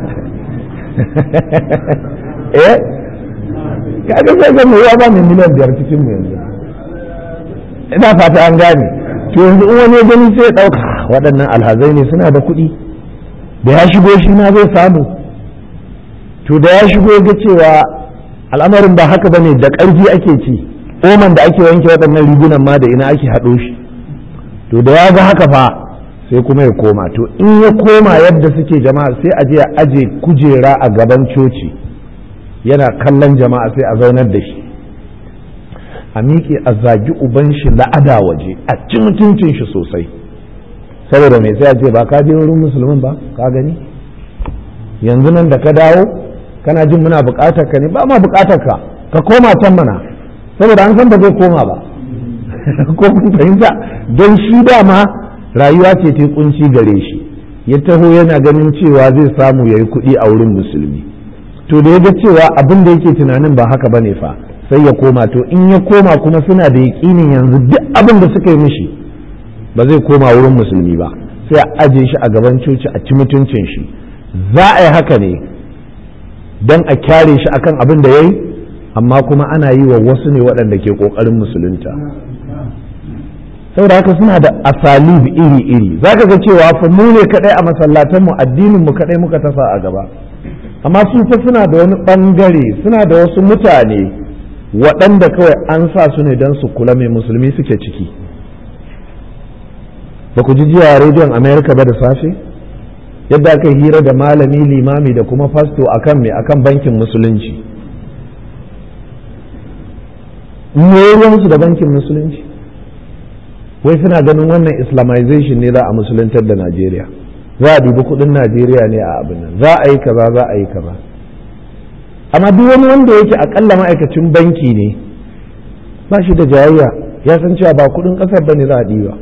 eh kaga sai ga mai babu mai miliyan biyar cikin mu yanzu ina fata an gane to yanzu in wani gani sai ya dauka waɗannan alhazai ne suna da kuɗi da ya shigo shi ma zai samu to da ya shigo ga cewa al'amarin ba haka bane da ƙarfi ake ci oman da ake wanke waɗannan rigunan ma da ina ake haɗo shi to da ya ga haka fa sai kuma ya koma to in ya koma yadda suke jama'a sai a je a aje kujera a gaban coci yana kallon jama'a sai a zaunar da shi a miƙe a zagi uban shi la'ada waje a ci mutuncin shi sosai saboda mai sai a ce ba ka je wurin musulmin ba ka gani yanzu nan da ka dawo kana jin muna buƙatar ka ne ba ma buƙatar ka ka koma can mana saboda an san ba zai koma ba ko kun fahimta don shi dama rayuwa ce ta kunci gare shi ya taho yana ganin cewa zai samu yayi kuɗi a wurin musulmi to da ya ga cewa abin da yake tunanin ba haka bane fa sai ya koma to in ya koma kuma suna da yaƙinin yanzu duk abin da suka yi mishi ba zai koma wurin musulmi ba sai a aje shi a gaban coci a ci mutuncin shi za a yi haka ne don a kyare shi akan abin da ya yi amma kuma ana yi wa wasu ne waɗanda ke ƙoƙarin musulunta saboda haka suna da asalib iri-iri za ka ga cewa fa mu ne kaɗai a masallatanmu addinin mu kaɗai muka tasa a gaba amma su fa suna da wani ɓangare suna da wasu mutane waɗanda kawai an sa su ne don su kula mai musulmi suke ciki ba ku ji jiya rediyon america ba da safe yadda aka hira da malami limami da kuma fasto akan me akan bankin musulunci me musu da bankin musulunci wai suna ganin wannan islamization ne za a musuluntar da Najeriya, za a dubi kudin Najeriya ne a abin nan, za a yi kaza za a yi kaza. Amma duk wani wanda yake akalla ma'aikacin banki ne ba shi da jayayya, ya san cewa ba kudin kasar bane za a ɗiba.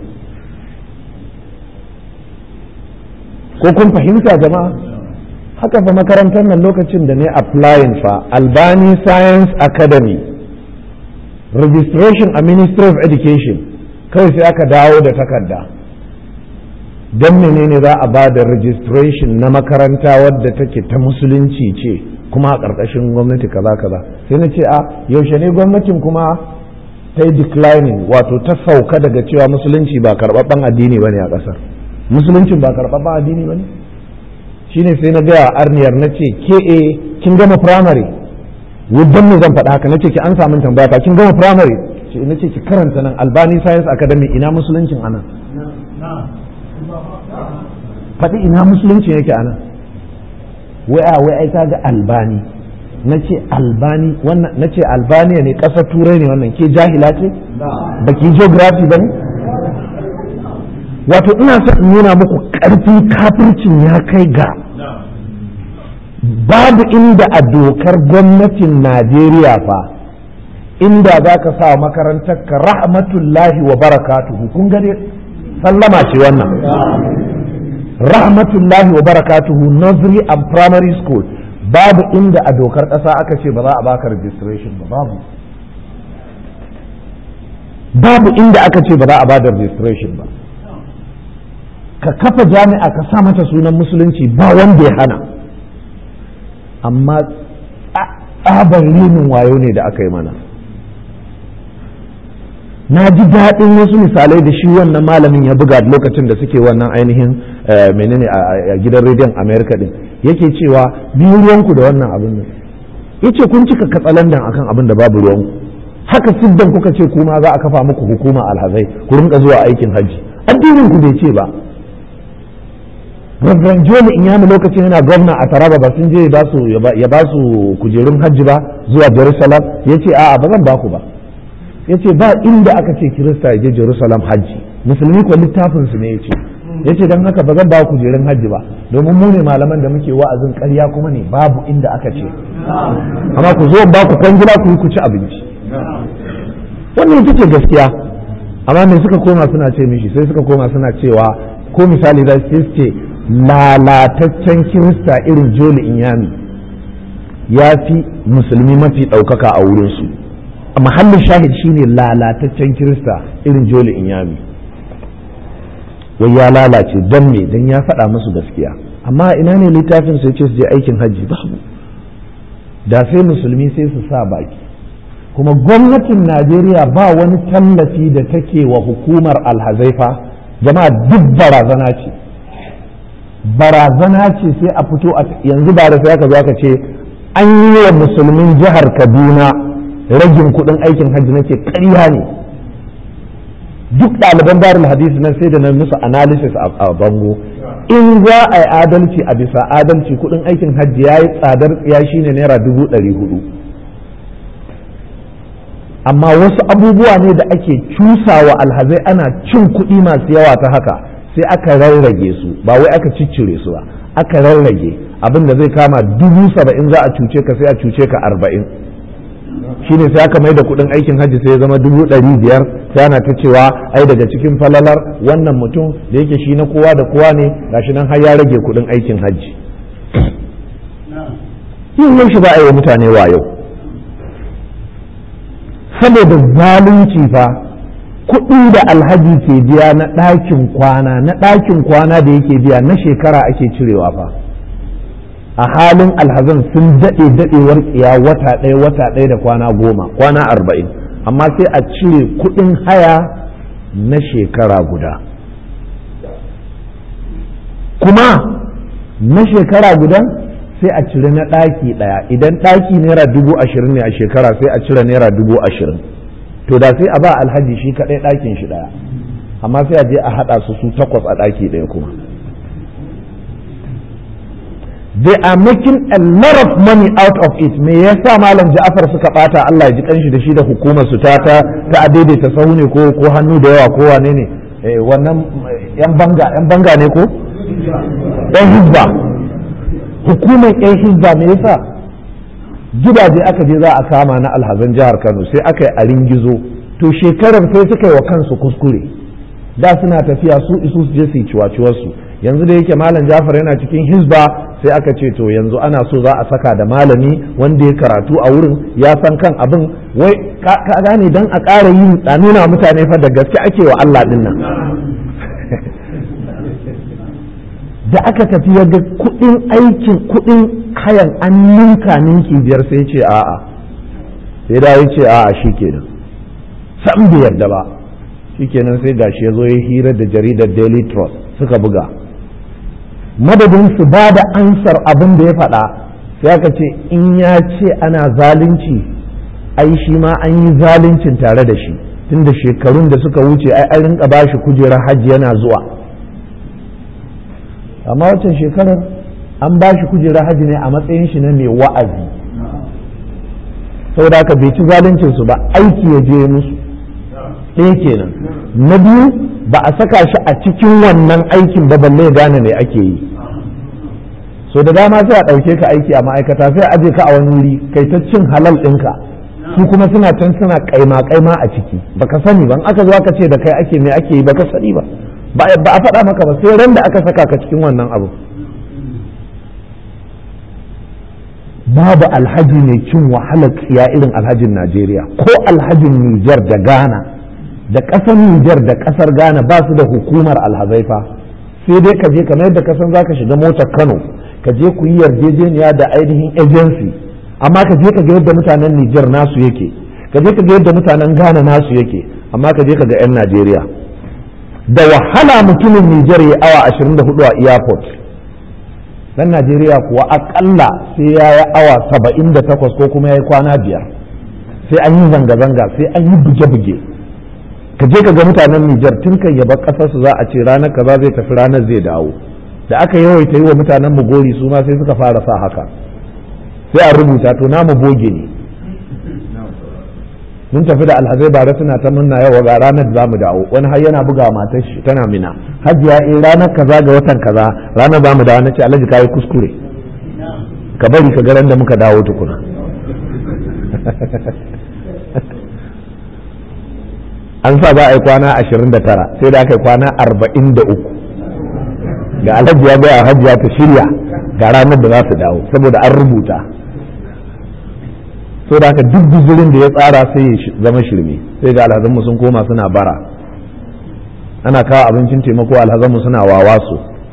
Ko kun fahimta jama'a? Haka fa makarantar nan lokacin da ne applying fa Albani Science Academy registration a Ministry of Education, kawai sai aka dawo da takarda don menene za a ba da registration na makaranta wadda take ta musulunci ce kuma a ƙarƙashin gwamnati kaza kaza. Sai na ce a yaushe ne gwamnatin kuma ta yi declining, wato ta sauka daga cewa musulunci ba karɓaɓɓen addini ba ne a ƙasar. Musuluncin ba karɓaɓɓen addini ba ne? Shi ne sai na gaya arniyar na ce ke e kin gama primary, wajen ne zan faɗa haka, na ce ki an samun tambaya ta kin gama primary, na ce ki karanta nan Albani Science Academy, ina musuluncin anan, faɗi ina musuluncin yake anan. Wai a wai ai kaga Albani, na ce Albani wannan, na ce Albaniya ne ƙasar turai ne wannan, ke jahila ce baki geography ba ne? Wato ina son in nuna muku ƙarfin kafircin ya kai ga babu inda a dokar gwamnatin Najeriya fa inda za ka sa makarantar ka rahmatullahi wa barakatuhu, kun gane sallama ce wannan, rahmatullahi wa barakatuhu nursery and primary school, babu inda a dokar ƙasa aka ce ba za a baka registration ba, babu babu inda aka ce ba za a bada registration ba. Ka kafa jami'a ka sa mata sunan musulunci ba wanda ya hana, amma tsabar renin wayo ne da aka yi mana. Na ji daɗin wasu misalai da shi wannan malamin ya buga lokacin da suke wannan ainihin menene a gidan rediyon Amerika din, yake cewa biyu ruwanku da wannan abin nan, yace kun cika katsalandan akan abin da babu ruwanku, haka siddan kuka ce kuma za a kafa muku hukuma alhazai ku rinka zuwa aikin hajji, addinin ku bai ce ba. Reverend Joli Inyami lokacin yana gwamna a Taraba ba sun je ya ba su kujerun hajji ba zuwa Jerusalem, ya ce a'a ba zan ba ku ba, ya ce ba inda aka ce Kirista ya je Jerusalem hajji, musulmi ko littafin su ne ya ce, ya ce don haka ba zan ba kujerun hajji ba domin mu ne malaman da muke wa'azin ƙarya kuma ne babu inda aka ce, amma ku zo ba ku kwangila ku yi ku ci abinci. Wannan ita ce gaskiya. Amma me suka koma suna ce mishi, sai suka koma suna cewa ko misali za su ce lalataccen Kirista irin Joli Inyami ya fi musulmi mafi ɗaukaka a wurinsu. A mahallin shahid shine lalataccen Kirista irin Joli Inyami, wai ya lalace don me, don ya faɗa musu gaskiya. Amma ina ne littafin sai ce su je aikin hajji, babu. Da sai musulmi sai su sa baki. Kuma gwamnatin Najeriya ba wani tallafi da take wa hukumar alhazaifa, jama'a duk barazana ce. barazana ce sai a fito a yanzu ba da sai aka zo aka ce an yi wa musulmin jihar Kaduna ragin kudin aikin hajji, nake ƙarya ne. Duk ɗaliban darul hadisi nan sai da na musu analysis a bango, in za a yi adalci a bisa adalci kudin aikin hajji ya yi tsadar ya shine naira dubu ɗari hudu, amma wasu abubuwa ne da ake cusawa alhazai ana cin kuɗi masu yawa ta haka sai aka rarrage su, ba wai aka ciccire su ba, aka rarrage abin da zai kama dubu saba'in za a cuce ka sai a cuce ka arba'in, shine sai aka mai da kudin aikin hajji sai ya zama dubu ɗari biyar, sai ana ta cewa ai daga cikin falalar wannan mutum da yake shi na kowa da kowa ne gashi nan har ya rage kudin aikin hajji. yin shi ba a yi wa mutane wayo saboda zalunci fa. kuɗi da alhaji ke biya na ɗakin kwana na ɗakin kwana da yake biya na shekara ake cirewa fa, a halin alhazan sun daɗe daɗewar tsiya wata ɗaya wata ɗaya da kwana goma kwana arba'in, amma sai a cire kuɗin haya na shekara guda. kuma na shekara guda sai a cire na ɗaki ɗaya, idan ɗaki naira dubu ashirin ne a shekara sai a cire naira dubu ashirin, to da sai a ba alhaji shi kaɗai ɗakin shi ɗaya, amma sai a je a haɗa su su takwas a ɗaki ɗaya kuma. they are making a lot of money out of it. Me yasa malam Ja'far suka bata Allah ya ji kanshi da shi da hukumar su ta ta ta daidaita sahu ne ko ko hannu da yawa ko wane ne eh, wannan yan banga yan banga ne ko yan hizba, hukumar yan hizba me yasa gidaje aka je za a kama na alhazan jihar Kano sai aka yi arin gizo, to shekarar sai suka yi wa kansu kuskure, da suna tafiya su isu su je su yi ciwaciwarsu. Yanzu da yake malam Jafar yana cikin hizba sai aka ce to yanzu ana so za a saka da malami wanda ya karatu a wurin ya san kan abin, wai ka gane dan a ƙara yin a nuna mutane fa da gaske ake wa Allah din nan. Da aka tafi ya ga kuɗin aikin kuɗin hayan an ninka ninki biyar sai ce a'a, sai da ya ce a'a shikenan sam bai yarda ba, shikenan sai gashi ya zo ya hira da jaridar Daily Trust suka buga, madadin su ba da ansar abin da ya faɗa sai aka ce in ya ce ana zalunci ai shi ma an yi zaluncin tare da shi tunda shekarun da suka wuce ai an rinka ba shi kujerar hajji yana zuwa, amma waccan shekarar an ba shi kujerar hajji ne a matsayin shi na mai wa'azi, saboda haka bai ci zaluncin su ba, aiki ya je musu ɗaya kenan. Na biyu ba a saka shi a cikin wannan aikin ba balle ya gane me ake yi, so da dama sai a ɗauke ka aiki a ma'aikata sai a aje ka a wani wuri kai ta cin halal ɗinka, su kuma suna can suna kaima kaima a ciki baka sani ban aka zo aka ce da kai ake me ake yi baka sani ba ba a faɗa maka ba sai ran da aka saka ka cikin wannan abu. Babu alhaji mai cin wahalar tsiya irin alhajin Najeriya, ko alhajin Nijar da Ghana da ƙasar Nijar da ƙasar Ghana ba su da hukumar alhazaifa, sai dai ka je kamar yadda ka san zaka shiga motar Kano ka je ku yi yarjejeniya da ainihin agency, amma ka je ka ga yadda mutanen Nijar nasu yake, ka je ka ga yadda mutanen Ghana nasu yake, amma ka je ka ga 'yan Najeriya. Da wahala mutumin Nijar ya awa ashirin da hudu a airport, dan Najeriya kuwa akalla sai ya yi awa saba'in da takwas ko kuma ya yi kwana biyar, sai an yi zanga-zanga, sai an yi buge-buge. Ka je ka ga mutanen Nijar tun kan yaba ƙasar su za a ce ranar kaza zai tafi ranar zai dawo, da aka yawaita yi wa mutanen mu gori su ma sai suka fara sa haka, sai a rubuta to namu boge ne, mun tafi da alhazai bara suna ta munna yawa ga ranar za mu dawo, wani har yana buga matar shi tana mina hajiya in ranar kaza ga watan kaza ranar za mu dawo, na ce alhaji kayi kuskure ka bari ka garan da muka dawo tukuna. An sa za a yi kwana ashirin da tara sai da aka yi kwana arba'in da uku ga alhaji ya gaya hajiya ta shirya ga ranar da za su dawo saboda an rubuta, so da haka duk guzurin da ya tsara sai ya zama shirme, sai ga alhazanmu sun koma suna bara, ana kawo abincin taimako alhazanmu suna wawa su.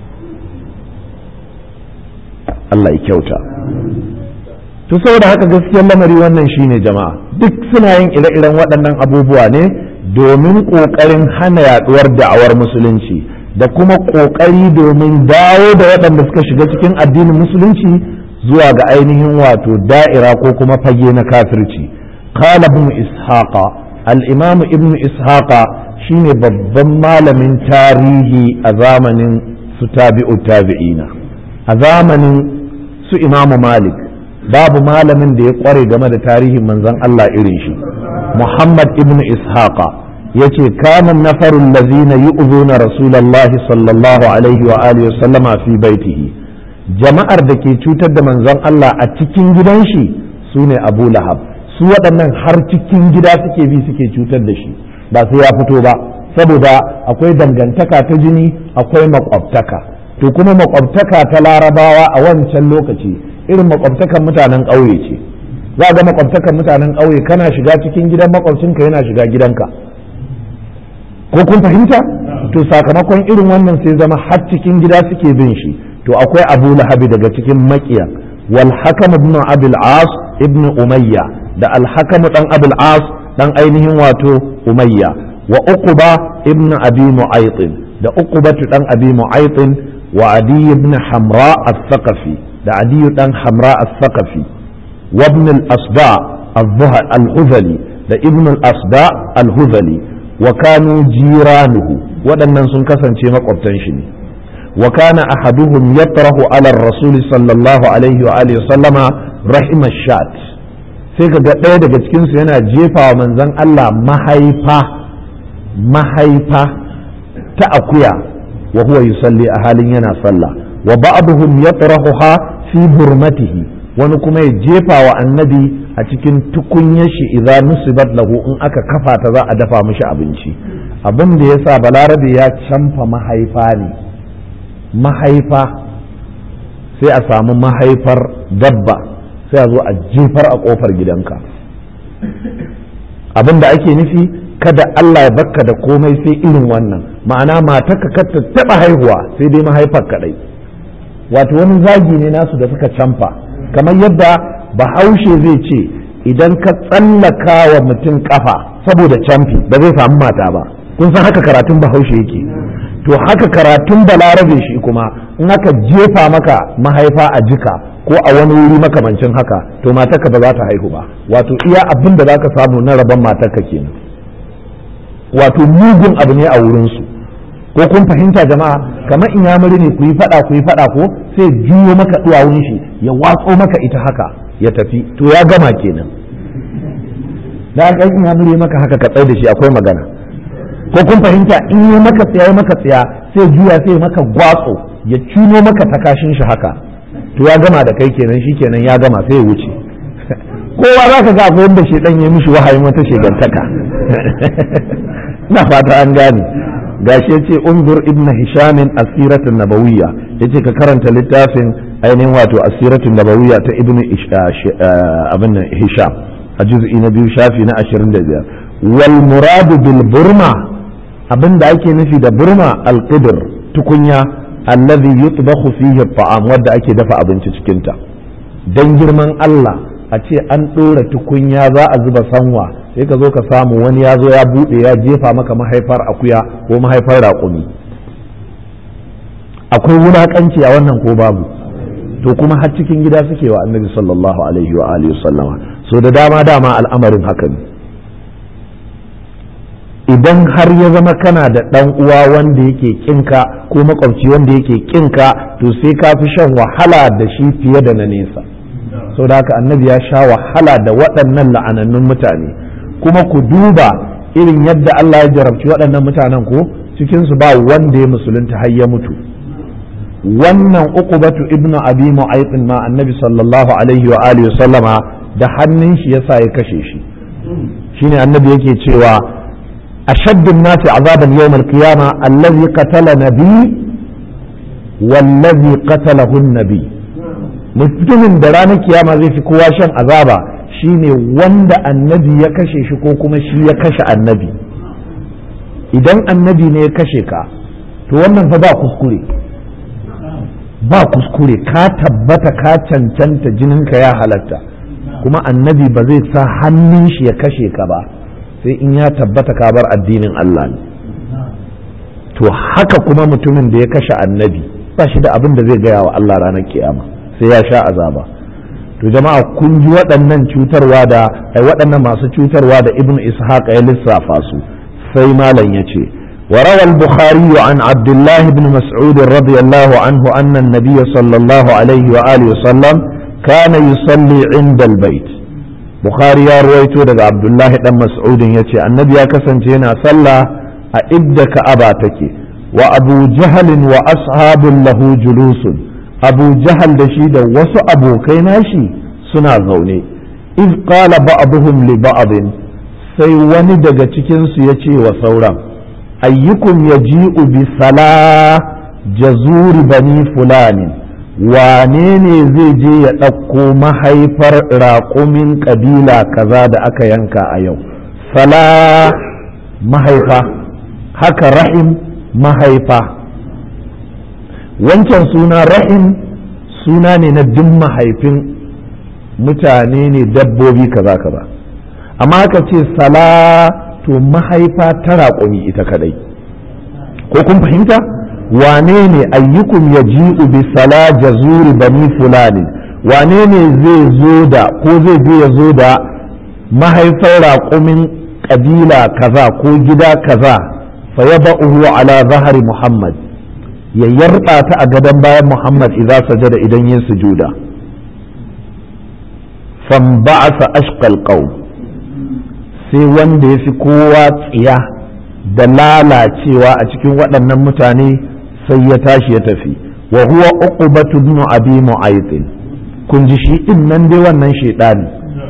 Allah ya kyauta. To saboda haka gaskiyar lamari wannan shine jama'a, duk suna yin ire-iren waɗannan abubuwa ne domin ƙoƙarin hana yaɗuwar da'awar musulunci da kuma ƙoƙari domin dawo da waɗanda suka shiga cikin addinin musulunci zuwa ga ainihin wato da'ira ko kuma fage na kafirci. Qala ibn ishaqa, al-imam ibn ishaqa shine babban malamin tarihi a zamanin su tabi'u tabi'ina, a zamanin su imam malik babu malamin da ya kware game da tarihin manzon Allah irin shi. Muhammad ibn ishaqa yace kana nafarul lazina yu'zuna rasulullahi sallallahu alaihi wa alihi wa sallama fi baitihi, jama'ar da ke cutar da manzon Allah a cikin gidan shi su ne Abu Lahab, su waɗannan har cikin gida suke bi suke cutar da shi ba sai ya fito ba, saboda akwai dangantaka ta jini akwai makwabtaka, to kuma makwabtaka ta larabawa a wancan lokaci irin makwabtakan mutanen ƙauye ce, za ga makwabtakan mutanen ƙauye kana shiga cikin gidan makwabcinka yana shiga gidanka, ko kun fahimta? To sakamakon irin wannan sai zama har cikin gida suke bin shi, to akwai Abu Lahabi daga cikin makiya, wal Hakam ibn Abul As ibn Umayya da al Hakam dan Abul As dan ainihin wato Umayya, wa Uqba ibn Abi Mu'ayth da Uqba dan Abi Mu'ayth wa Adi ibn Hamra al-Thaqafi da Adi dan Hamra al-Thaqafi wa ibn al-Asba al-Hudhali da ibn al-Asba al-Hudhali wa kanu jiranuhu, waɗannan sun kasance makwabtan shi ne. wa kana ahaduhum yatrahu ala ar-rasul sallallahu alaihi wa alihi sallama rahima shat sai kaga ɗaya daga cikin su yana jefa wa manzon Allah mahaifa mahaifa ta akuya wa huwa yusalli a halin yana sallah wa ba'dhum yatrahuha fi burmatihi wani kuma ya jefa wa annabi a cikin tukunyar shi idza nusibat lahu in aka kafa ta za a dafa mishi abinci abin da yasa balarabe ya canfa mahaifa ne mahaifa sai a samu mahaifar dabba sai a zo a jefar a kofar gidanka abin da ake nufi kada Allah ya bakka da komai sai irin wannan ma'ana matarka kar ta taba haihuwa sai dai mahaifar kadai wato wani zagi ne nasu da suka canfa kamar yadda bahaushe zai ce idan ka tsallaka wa mutum kafa saboda camfi ba zai samu mata ba kun san haka karatun bahaushe yake to haka karatun balarabe shi kuma in aka jefa maka mahaifa a jika ko a wani wuri makamancin haka to matarka ba za ta haihu ba wato iya abin da za ka samu na rabon matarka kenan wato mugun abu ne a wurinsu ko kun fahimta jama'a kamar in yamuri ne ku yi fada ku yi fada ko sai juyo maka duwawun shi ya watso maka ita haka ya tafi to ya gama kenan da aka in yamuri maka haka ka tsaye da shi akwai magana ko kun fahimta in yi maka tsaya maka tsaya sai juya sai maka gwatso ya cuno maka takashin shi haka to ya gama da kai kenan shi kenan ya gama sai ya wuce kowa za ka ga akwai wanda shedan ya mishi wahayin wata shegantaka na fata an gane gashi ya ce unzur ibn hishamin asiratun nabawiyya ya ce ka karanta littafin ainihin wato asiratun nabawiyya ta ibn abin hisham a juz'i na biyu shafi na ashirin da biyar wal muradu bil burma abin da ake nufi da burma alqidr tukunya allazi yutbakhu fihi at-ta'am wadda ake dafa abinci cikin ta dan girman Allah a ce an ɗora tukunya za a zuba sanwa sai ka zo ka samu wani ya zo ya buɗe ya jefa maka mahaifar akuya ko mahaifar raƙumi akwai wulaƙanci a wannan ko babu to kuma har cikin gida suke wa annabi sallallahu alaihi wa alihi sallama so da dama dama al'amarin haka ne idan har ya zama kana da ɗan uwa wanda yake kinka ko makwabci wanda yake kinka to sai ka fi shan wahala da shi fiye da na nesa sau da haka annabi ya sha wahala da waɗannan la'anannun mutane kuma ku duba irin yadda Allah ya jarabci waɗannan mutanen ko cikinsu ba wanda ya musulunta har ya mutu wannan uqubatu ibnu abi mu'ayth ma annabi sallallahu alaihi wa alihi sallama da hannun shi yasa ya kashe shi shine annabi yake cewa ashaddu an-nasi azaban yawm al-qiyamah allazi qatala nabi wallazi qatalahu an-nabi mutumin da ranar kiyama zai fi kowa shan azaba shine wanda annabi ya kashe shi ko kuma shi ya kashe annabi idan annabi ne ya kashe ka to wannan fa ba kuskure ba kuskure ka tabbata ka cancanta jininka ya halatta kuma annabi ba zai sa hannun shi ya kashe ka ba sai in ya tabbata ka bar addinin Allah ne to haka kuma mutumin da ya kashe annabi ba shi da abin da zai gaya wa Allah ranar kiyama sai ya sha azaba to jama'a kun ji waɗannan cutarwa da ai waɗannan masu cutarwa da ibnu ishaq ya lissafa su sai malam yace wa rawal bukhari an abdullah ibn mas'ud radiyallahu anhu anna an-nabiy sallallahu alaihi wa alihi wasallam kana yusalli 'inda al-bayt bukhari ya ruwaito daga abdullah dan mas'ud yace annabi ya kasance yana sallah a idda ka'aba take wa abu jahl wa ashabun lahu julusun abu jahal da shi da wasu abokai nashi suna zaune iz qala ba'dhum li ba'din sai wani daga cikin su yace wa sauran ayyukum yaji'u bi sala jazuri bani fulani wane ne zai je ya ɗauko mahaifar raƙumin ƙabila kaza da aka yanka a yau sala mahaifa haka rahim mahaifa wancan suna rahim suna ne na duk mahaifin mutane ne dabbobi kaza kaza amma aka ce sala to mahaifa ta raƙumi ita kadai ko kun fahimta wane ne ayyukum yaji'u bi sala jazuri bani fulani wane ne zai zo da ko zai je ya zo da mahaifar raƙumin ƙabila kaza ko gida kaza fa yaba'uhu ala zahari muhammad ya yarba ta a gadon bayan Muhammad idza sajada idan yin sujuda fam ba'asa ashqal qaum sai wanda yafi kowa tsiya da lalacewa a cikin waɗannan mutane sai ya tashi ya tafi wa huwa uqbatu ibn abi mu'ayth kun ji shi din nan dai wannan shedani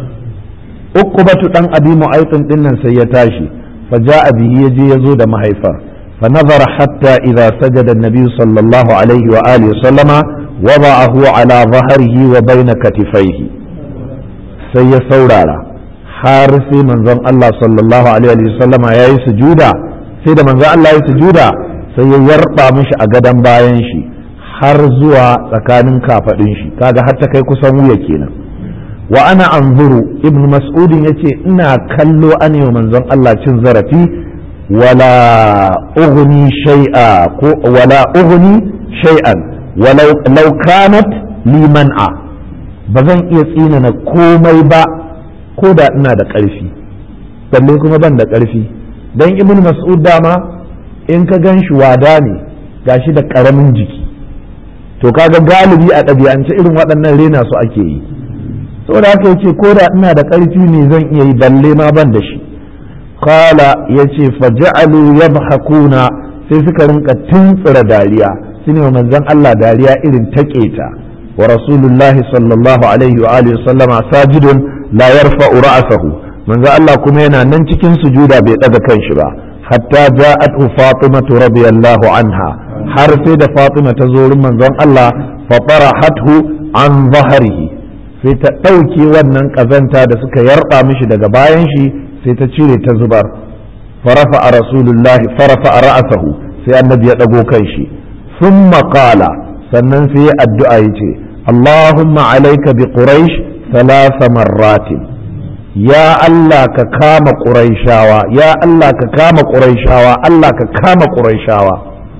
uqbatu dan abi mu'ayth din nan sai ya tashi fa ja'a bihi yaje yazo da mahaifar fa nazara hatta idza sajada an-nabi sallallahu alaihi wa alihi sallama wada'ahu ala dhahrihi wa bayna katifaihi sai ya saurara har sai manzon Allah sallallahu alaihi wa sallama yayi sujuda sai da manzon Allah yayi sujuda sai ya yarba mishi a gadon bayan shi har zuwa tsakanin kafadin shi kaga har ta kai kusan wuya kenan wa ana anzuru ibn mas'ud yace ina kallo ane manzon Allah cin zarafi wala ughni shay'a ko wala ughni shay'an walau law kanat li man'a bazan iya tsinana komai ba ko da ina da ƙarfi balle kuma ban da ƙarfi dan ibn mas'ud dama in ka gan shi wada ne gashi da ƙaramin jiki to kaga galibi a ɗabi'ance irin waɗannan rena su ake yi saboda haka yace ko da ina da ƙarfi ne zan iya yi balle ma ban da shi qala yace faj'alu yadhakuna sai suka rinka tuntsira dariya shine manzon Allah dariya irin taƙeta wa rasulullahi sallallahu alaihi wa alihi sallama sajidun la yarfa'u ra'sahu manzon Allah kuma yana nan cikin sujuda bai daga kanshi ba hatta ja'atu fatimatu radiyallahu anha har sai da fatima ta zo wurin manzon Allah fa farahathu an zahrihi sai ta ɗauke wannan ƙazanta da suka yarba mishi daga bayan shi sai ta cire ta zubar farafa a rasulullahi farafa a ra'asahu sai annabi ya ɗago kan shi sun maƙala sannan sai ya addu'a ya ce Allahumma alaika bi quraish salasa marratin ya Allah ka kama quraishawa ya Allah ka kama quraishawa Allah ka kama quraishawa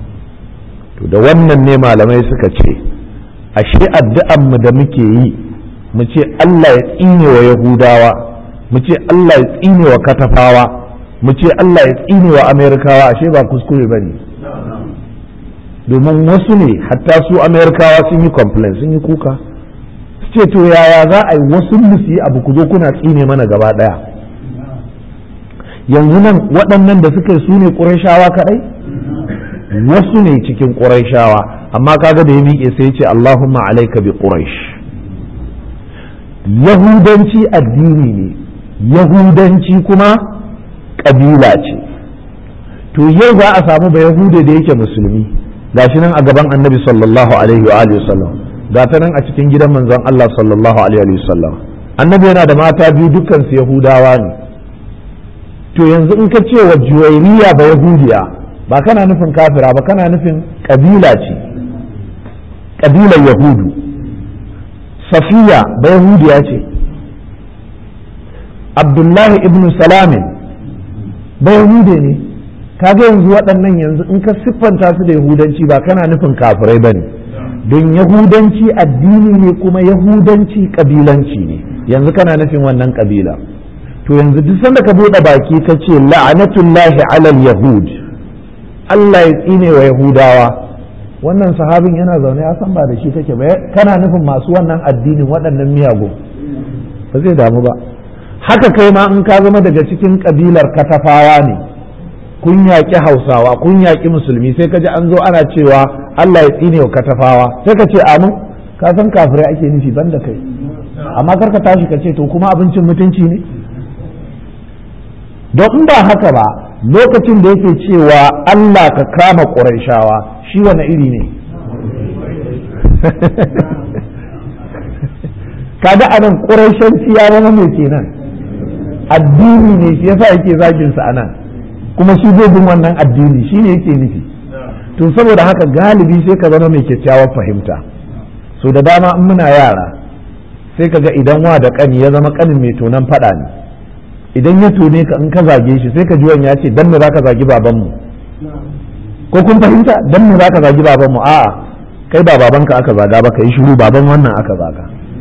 to da wannan ne malamai suka ce ashe addu'an mu da muke yi mu ce Allah ya tsine wa Yahudawa mu ce Allah ya tsine wa Katafawa mu ce Allah ya tsine wa Amerikawa ashe ba kuskure bane domin wasu ne hatta su Amerikawa sun yi complain sun yi kuka su ce to yaya za a yi wasu musu yi abu ku zo kuna tsine mana gaba daya yanzu nan waɗannan da suka su ne Qurayshawa kadai wasu ne cikin Qurayshawa amma kaga da ya miƙe sai ya ce Allahumma alayka bi Quraysh yahudanci addini ne yahudanci kuma ƙabila ce to yau za a samu ba yahude da yake musulmi gashi nan a gaban annabi sallallahu alaihi wa alihi wasallam ga ta nan a cikin gidan manzon Allah sallallahu alaihi wa sallam annabi yana da mata biyu dukkan su yahudawa ne to yanzu in ka ce wa juwairiya ba yahudiya ba kana nufin kafira ba kana nufin ƙabila ce ƙabilar yahudu safiya ba yahudiya ce abdullahi ibn salamin ba yahude ne kaga yanzu waɗannan yanzu in ka siffanta su da yahudanci ba kana nufin kafirai ba ne don yahudanci addini ne kuma yahudanci ƙabilanci ne yanzu kana nufin wannan ƙabila to yanzu duk sanda ka buɗe baki ka ce la'anatullahi alal yahud Allah ya tsine wa yahudawa wannan sahabin yana zaune ya san ba da shi kake ba kana nufin masu wannan addinin waɗannan miyagun ba zai damu ba haka kai ma in ka zama daga cikin kabilar katafawa ne kun yaƙi hausawa kun yaƙi musulmi sai ka ji an zo ana cewa Allah ya tsine wa katafawa sai ka ce amin ka san kafirai ake nufi banda kai amma kar ka tashi ka ce to kuma abincin mutunci ne don in ba haka ba lokacin da yake cewa Allah ka kama ƙurayshawa shi wani iri ne kaga anan ƙurayshanci ya zama mai kenan addini ne shi yasa yake zagin sa anan kuma shi zai bin wannan addini shi ne yake nufi to saboda haka galibi sai ka zama mai kyakkyawar fahimta so da dama in muna yara sai ka ga idan wa da ƙani ya zama ƙanin mai tonan faɗa ne idan ya tone ka in ka zage shi sai ka ji wani ya ce dan me zaka zagi babanmu ko kun fahimta dan me zaka zagi babanmu a'a kai ba babanka aka zaga ba kai shiru baban wannan aka zaga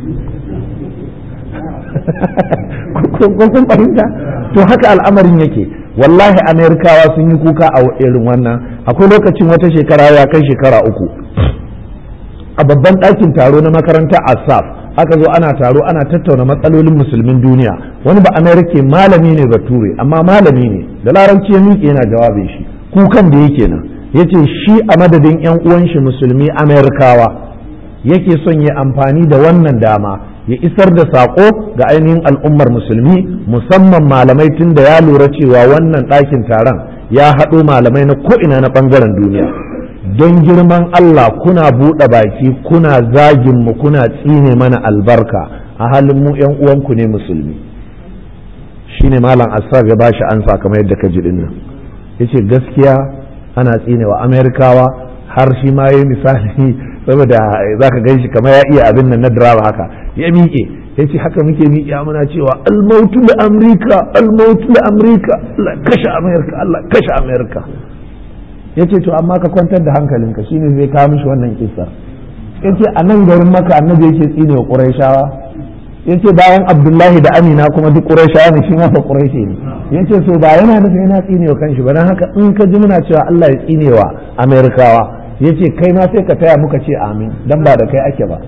ko kun fahimta to haka al'amarin yake wallahi amerikawa sun yi kuka a irin wannan akwai lokacin wata shekara ya kai shekara uku a babban ɗakin taro na makarantar asaf aka zo ana taro ana tattauna matsalolin musulmin duniya wani ba amerika malami ne bature amma malami ne da larabci ya miƙe yana jawabin shi kukan da yake nan yace shi a madadin yan uwan shi musulmi amerikawa yake son ya amfani da wannan dama ya isar da saƙo ga ainihin al'ummar musulmi musamman malamai tun da ya lura cewa wannan ɗakin taron ya haɗo malamai na ko'ina na ɓangaren duniya don girman Allah kuna buɗe baki kuna zagin mu kuna tsine mana albarka a halin mu ‘yan uwanku ne musulmi shine malam Assaf ya bashi ansa kamar yadda ka ji din nan yace gaskiya ana tsine wa Amerikawa har shi ma yayi misali saboda zaka gan shi kamar ya iya abin nan na drama haka ya miƙe yace haka muke miƙe muna cewa al-mautu li Amerika al-mautu li Amerika Allah kashe Amerika Allah kashe Amerika yace to amma ka kwantar da hankalinka shine zai kawo mishi wannan kissa yace a nan garin Makka annabi yake tsine wa Qurayshawa yace bayan Abdullahi da Amina kuma duk Qurayshawa ne shi ma fa Qurayshi ne yace so ba yana nufin yana tsine wa kanshi ba dan haka in ka ji muna cewa Allah ya tsine wa Amerikawa yace kai ma sai ka taya muka ce amin dan ba da kai ake ba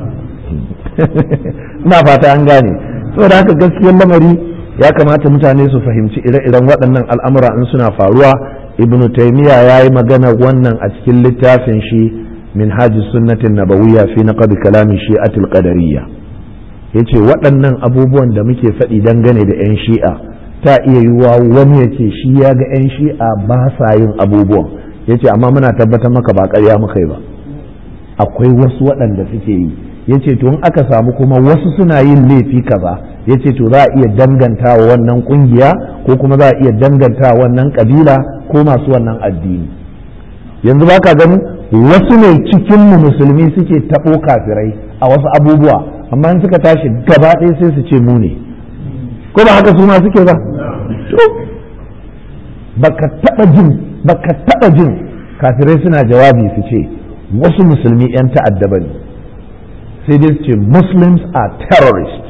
ina fata an gane saboda haka gaskiyar lamari ya kamata mutane su fahimci ire-iren waɗannan al'amura in suna faruwa ibnu taymiya ya yi magana wannan a cikin littafin shi min hajji sunnatin nabawiyya fi naqd kalami shi'atul qadariyya yace waɗannan abubuwan da muke faɗi dangane da yan shi'a ta iya yiwuwa wani yace shi ya ga yan shi'a ba sa yin abubuwan yace amma muna tabbatar maka ba ƙarya muka yi ba akwai wasu waɗanda suke yi yace to in aka samu kuma wasu suna yin laifi kaza yace to za a iya danganta wa wannan kungiya ko kuma za a iya danganta wa wannan kabila ko masu wannan addini yanzu baka gani wasu ne cikin mu musulmi suke tabo kafirai a wasu abubuwa amma in suka tashi gaba ɗaya sai su ce mu ne ko ba haka su ma suke ba to baka taba jin baka taba jin kafirai suna jawabi su ce wasu musulmi yan ta'adda bane sai dai su ce muslims are terrorists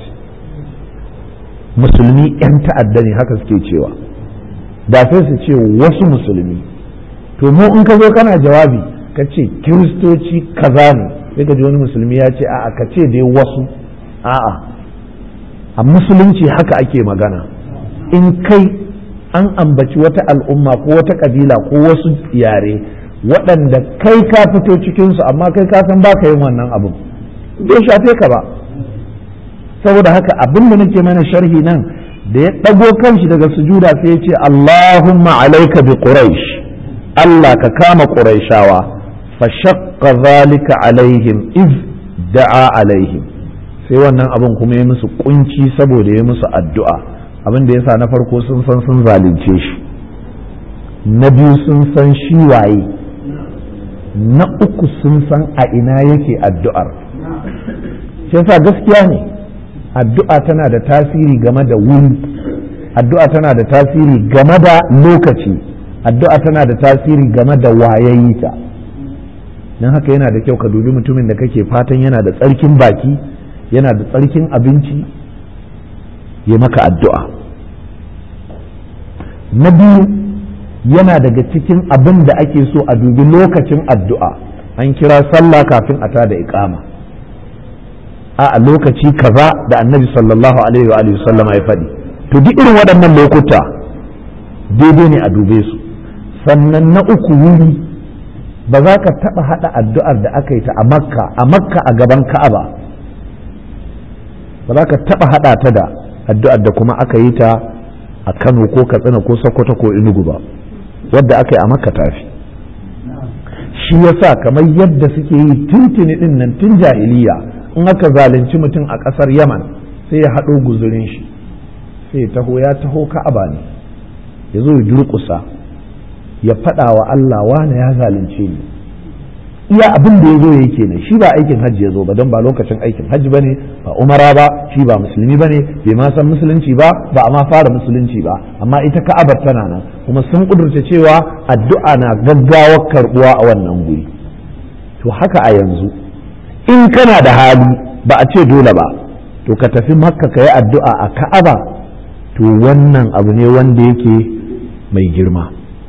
musulmi yan ta'adda ne haka suke cewa da sai su ce wasu musulmi to mu in ka zo kana jawabi ka ce kiristoci kaza ne sai ka ji wani musulmi ya ce a'a ka ce dai wasu a'a a musulunci haka ake magana in kai an ambaci wata al'umma ko wata kabila ko wasu yare waɗanda kai ka fito cikinsu amma kai ka san ba ka yin wannan abin bai shafe ka ba saboda haka abin da nake mana sharhi nan da ya ɗago kanshi daga sujuda sai ya ce Allahumma alaika bi quraish Allah ka kama quraishawa fa shaqqa zalika alaihim iz da'a alaihim sai wannan abin kuma ya musu kunci saboda ya musu addu'a abin da yasa na farko sun san sun zalunce shi na biyu sun san shi waye na uku sun san a ina yake addu'ar shi yasa gaskiya ne addu'a tana da tasiri game da wuri addu'a tana da tasiri game da lokaci addu'a tana da tasiri game da wayayi ta don haka yana da kyau ka dubi mutumin da kake fatan yana da tsarkin baki yana da tsarkin abinci ya maka addu'a na biyu yana daga cikin abin da ake so a dubi lokacin addu'a an kira sallah kafin a tada iqama a lokaci kaza da annabi sallallahu alaihi wa sallama ya faɗi to duk irin waɗannan lokuta daidai ne a dube su sannan na uku wuri ba za ka taɓa haɗa addu'ar da aka yi ta a makka a makka a gaban ka'aba ba za ka taɓa haɗa ta da addu'ar da kuma aka yi ta a kano ko katsina ko sokoto ko enugu ba wadda aka yi a makka tafi shi yasa kamar yadda suke yi tuntuni ɗin nan tun jahiliya in aka zalunci mutum a ƙasar yaman sai ya haɗo guzurin shi sai ya taho ya taho ka'aba ne ya zo ya durƙusa ya faɗa wa Allah wane ya zalunce ni iya abin da ya zo ya yake ne shi ba aikin hajji ya zo ba don ba lokacin aikin hajji ba ne ba umara ba shi ba musulmi ba ne bai ma san musulunci ba ba a ma fara musulunci ba amma ita ka'abar tana nan kuma sun kudurta cewa addu'a na gaggawar karɓuwa a wannan guri to haka a yanzu in kana da hali ba a ce dole ba to ka tafi makka ka yi addu'a a ka'aba to wannan abu ne wanda yake mai girma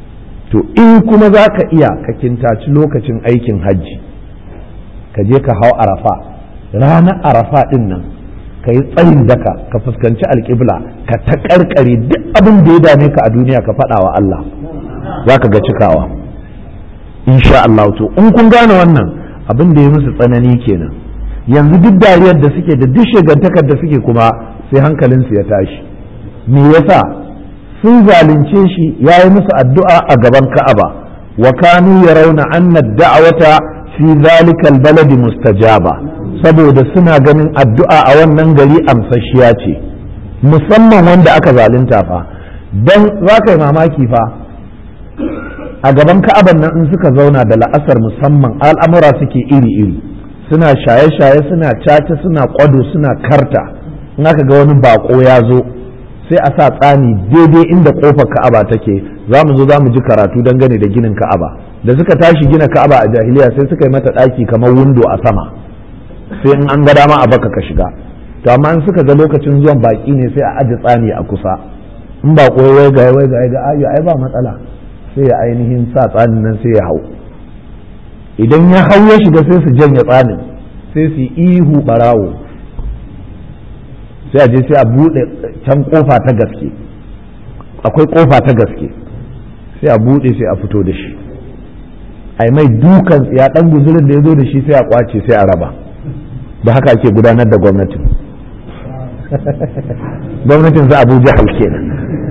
to in kuma za ka iya ka kintaci lokacin aikin hajji ka je ka hau arafa ranar arafa din nan ka yi tsayin daka ka fuskanci alƙibla ka ta ƙarƙare duk abin da ya dame ka a duniya ka faɗa wa Allah za ka ga cikawa insha Allah. To in kun gane wannan abin da ya musu tsanani kenan yanzu duk dariyar da suke da duk shigantakar da suke kuma sai hankalinsu ya tashi. Me yasa? sun zalunce shi ya yi musu addu'a a gaban Ka'aba wa kanu yarawna anna da'wata fi zalika albaladi mustajaba, saboda suna ganin addu'a a wannan gari amsashiya ce, musamman wanda aka zalunta fa. Dan za ka yi mamaki fa a gaban Ka'aban nan in suka zauna da la'asar musamman al'amura suke iri-iri, suna shaye-shaye, suna caca, suna kwado, suna karta. In aka ga wani bako ya zo sai a sa tsani daidai inda kofar Ka'aba take. za mu zo za mu ji karatu dangane da ginin Ka'aba. Da suka tashi gina Ka'aba a jahiliya sai suka yi mata ɗaki kamar windo a sama, sai in an ga dama a baka ka shiga. To amma in suka ga lokacin zuwan baki ne sai a aje tsani a kusa, in ba koyi wai ga wai ga ga ayo ai ba matsala, sai ya ainihin sa tsanin nan sai ya hau. Idan ya hau ya shiga sai su janye tsanin, sai su ihu barawo, sai a je sai a buɗe can kofa ta gaske, akwai kofa ta gaske, sai a buɗe sai a fito da shi, ai mai dukan ya dan guzurin da ya zo da shi sai a kwace sai a raba. Da haka ake gudanar da gwamnatin gwamnatin za Abu Jahal kenan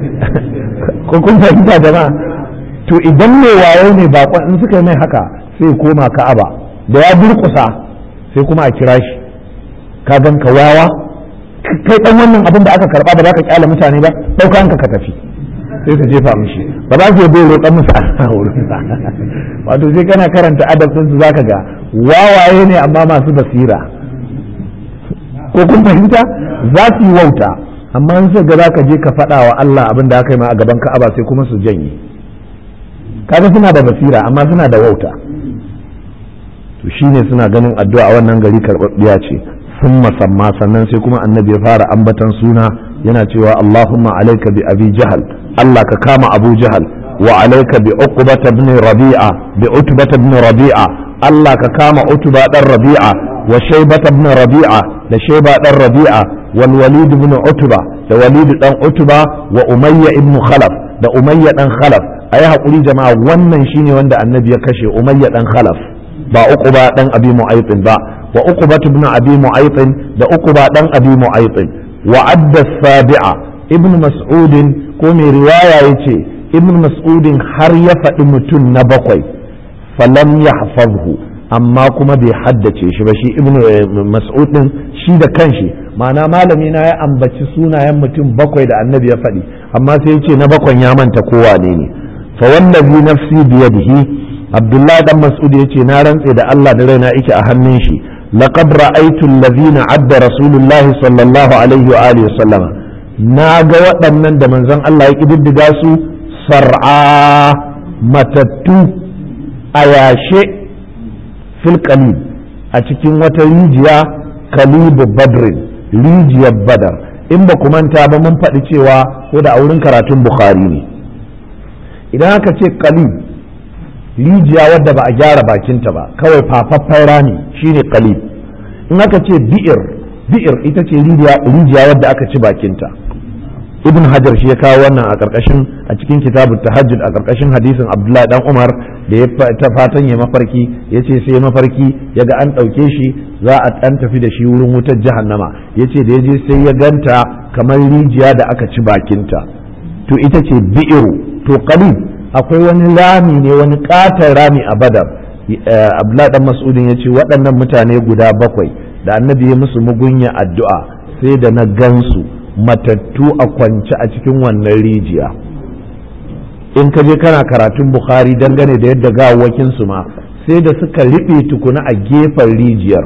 ko kun fahimta jama'a? To idan mai wayo ne bakon in suka yi mai haka sai koma Ka'aba, da ya durkusa sai kuma a kira shi, ka gan ka wawa kai dan wannan abin da aka karba ba za ka kyala mutane ba, dauka hanka ka tafi, sai su jefa mishi, ba za su yi roƙan musu a wurin sa. Wato sai kana karanta adab sun su zaka ga wawaye ne amma masu basira, ko kun fahimta? Za su yi wauta amma in sai ga za ka je ka faɗa wa Allah abin da aka yi ma a gaban Ka'aba sai kuma su janye. Kaga suna da basira amma suna da wauta. To shine suna ganin addu'a a wannan gari karɓaɓɓiya ce. Sun masamma sannan sai kuma annabi ya fara ambatan suna yana cewa Allahumma alaika bi abi jahal, Allah ka kama abu jahal, wa alaika bi uqbata ibn rabi'a bi utbata ibn rabi'a, Allah ka kama utba dan rabi'a wa shaybata ibn rabi'a da shayba dan rabi'a wal walid ibn utba da walid dan utba wa umayya ibn khalaf da umayya dan khalaf. ayi hakuri jama'a, wannan shine wanda annabi ya kashe, umayya dan khalaf ba uqba dan abi mu'aytin ba, wa uqba ibn abi mu'aytin da uqba dan abi mu'aytin. wa adda sabi'a ibn mas'ud ko mai riwaya yace ibn mas'ud har ya faɗi mutum na bakwai, falam yahfazhu, amma kuma bai haddace shi ba shi ibn mas'ud din shi da kanshi. ma'ana malami na ya ambaci sunayen mutum bakwai da annabi ya faɗi, amma sai yace na bakwai ya manta kowa ne ne. fa wallazi nafsi biyadihi, abdullahi dan mas'ud yace na rantse da Allah da raina yake a hannun shi, laqad ra'aytu allazina adda rasulullah sallallahu alaihi wa alihi wasallam, na ga waɗannan da manzon Allah ya kididdiga su sar'a matattu a yashe fil qalib a cikin wata rijiya, kalibu badrin, rijiyar badar. in ba ku manta ba mun faɗi cewa ko da a wurin karatun bukhari ne, idan aka ce qalib rijiya wadda ba a gyara bakinta ba kawai fafaffan rami shine qalib. in aka ce bi'ir, bi'ir ita ce rijiya wadda aka ci bakinta. ibn hajar shi ya kawo wannan a karkashin a cikin kitabut tahajjud a karkashin hadisin abdullahi dan umar da ya ta fatan ya mafarki, ya ce sai mafarki ya ga an ɗauke shi za a ɗan tafi da shi wurin wutar jahannama, ya ce da ya je sai ya ganta kamar rijiya da aka ci bakinta, to ita ce bi'iru. to qalib akwai wani rami ne, wani katon rami a badar. abdullahi dan mas'udin ya ce waɗannan mutane guda bakwai da annabi ya musu mugunya addu'a sai da na gansu matattu a kwance a cikin wannan rijiya. in ka je kana karatun bukhari dangane da yadda gawakin su ma sai da suka riɓe tukuna a gefen rijiyar,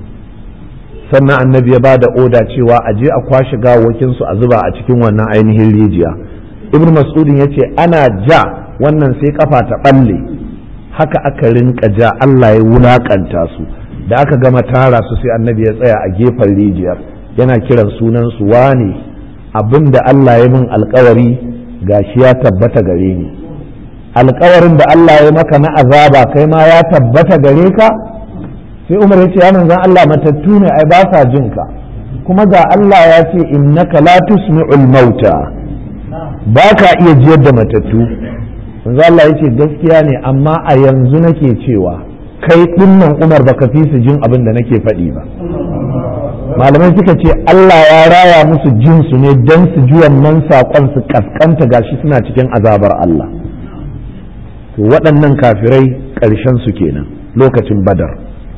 sannan annabi ya ba da oda cewa a je a kwashe gawakin su a zuba a cikin wannan ainihin rijiya. ibn mas'udin ya ce ana ja wannan sai kafa ta balle, haka aka rinka ja, Allah ya wulakanta su. da aka gama tara su sai annabi ya tsaya a gefen rijiyar yana kiran sunan su, wane abin da Allah ya min alkawari gashi ya tabbata gare ni. alkawarin da Allah ya maka na azaba kai ma ya tabbata gare ka? sai Umar ya ce ya manzon Allah matattu ne ai ba sa jin ka, kuma ga Allah ya ce innaka la tusmi'ul mauta, ba ka iya jiyar da matattu. manzon Allah ya ce gaskiya ne, amma a yanzu nake cewa kai dinnan Umar baka fi su jin abin da nake faɗi ba. malamai suka ce Allah ya raya musu jinsu ne don su ji wannan saƙon su kaskanta gashi suna cikin azabar Allah. to waɗannan kafirai ƙarshen su kenan lokacin Badar.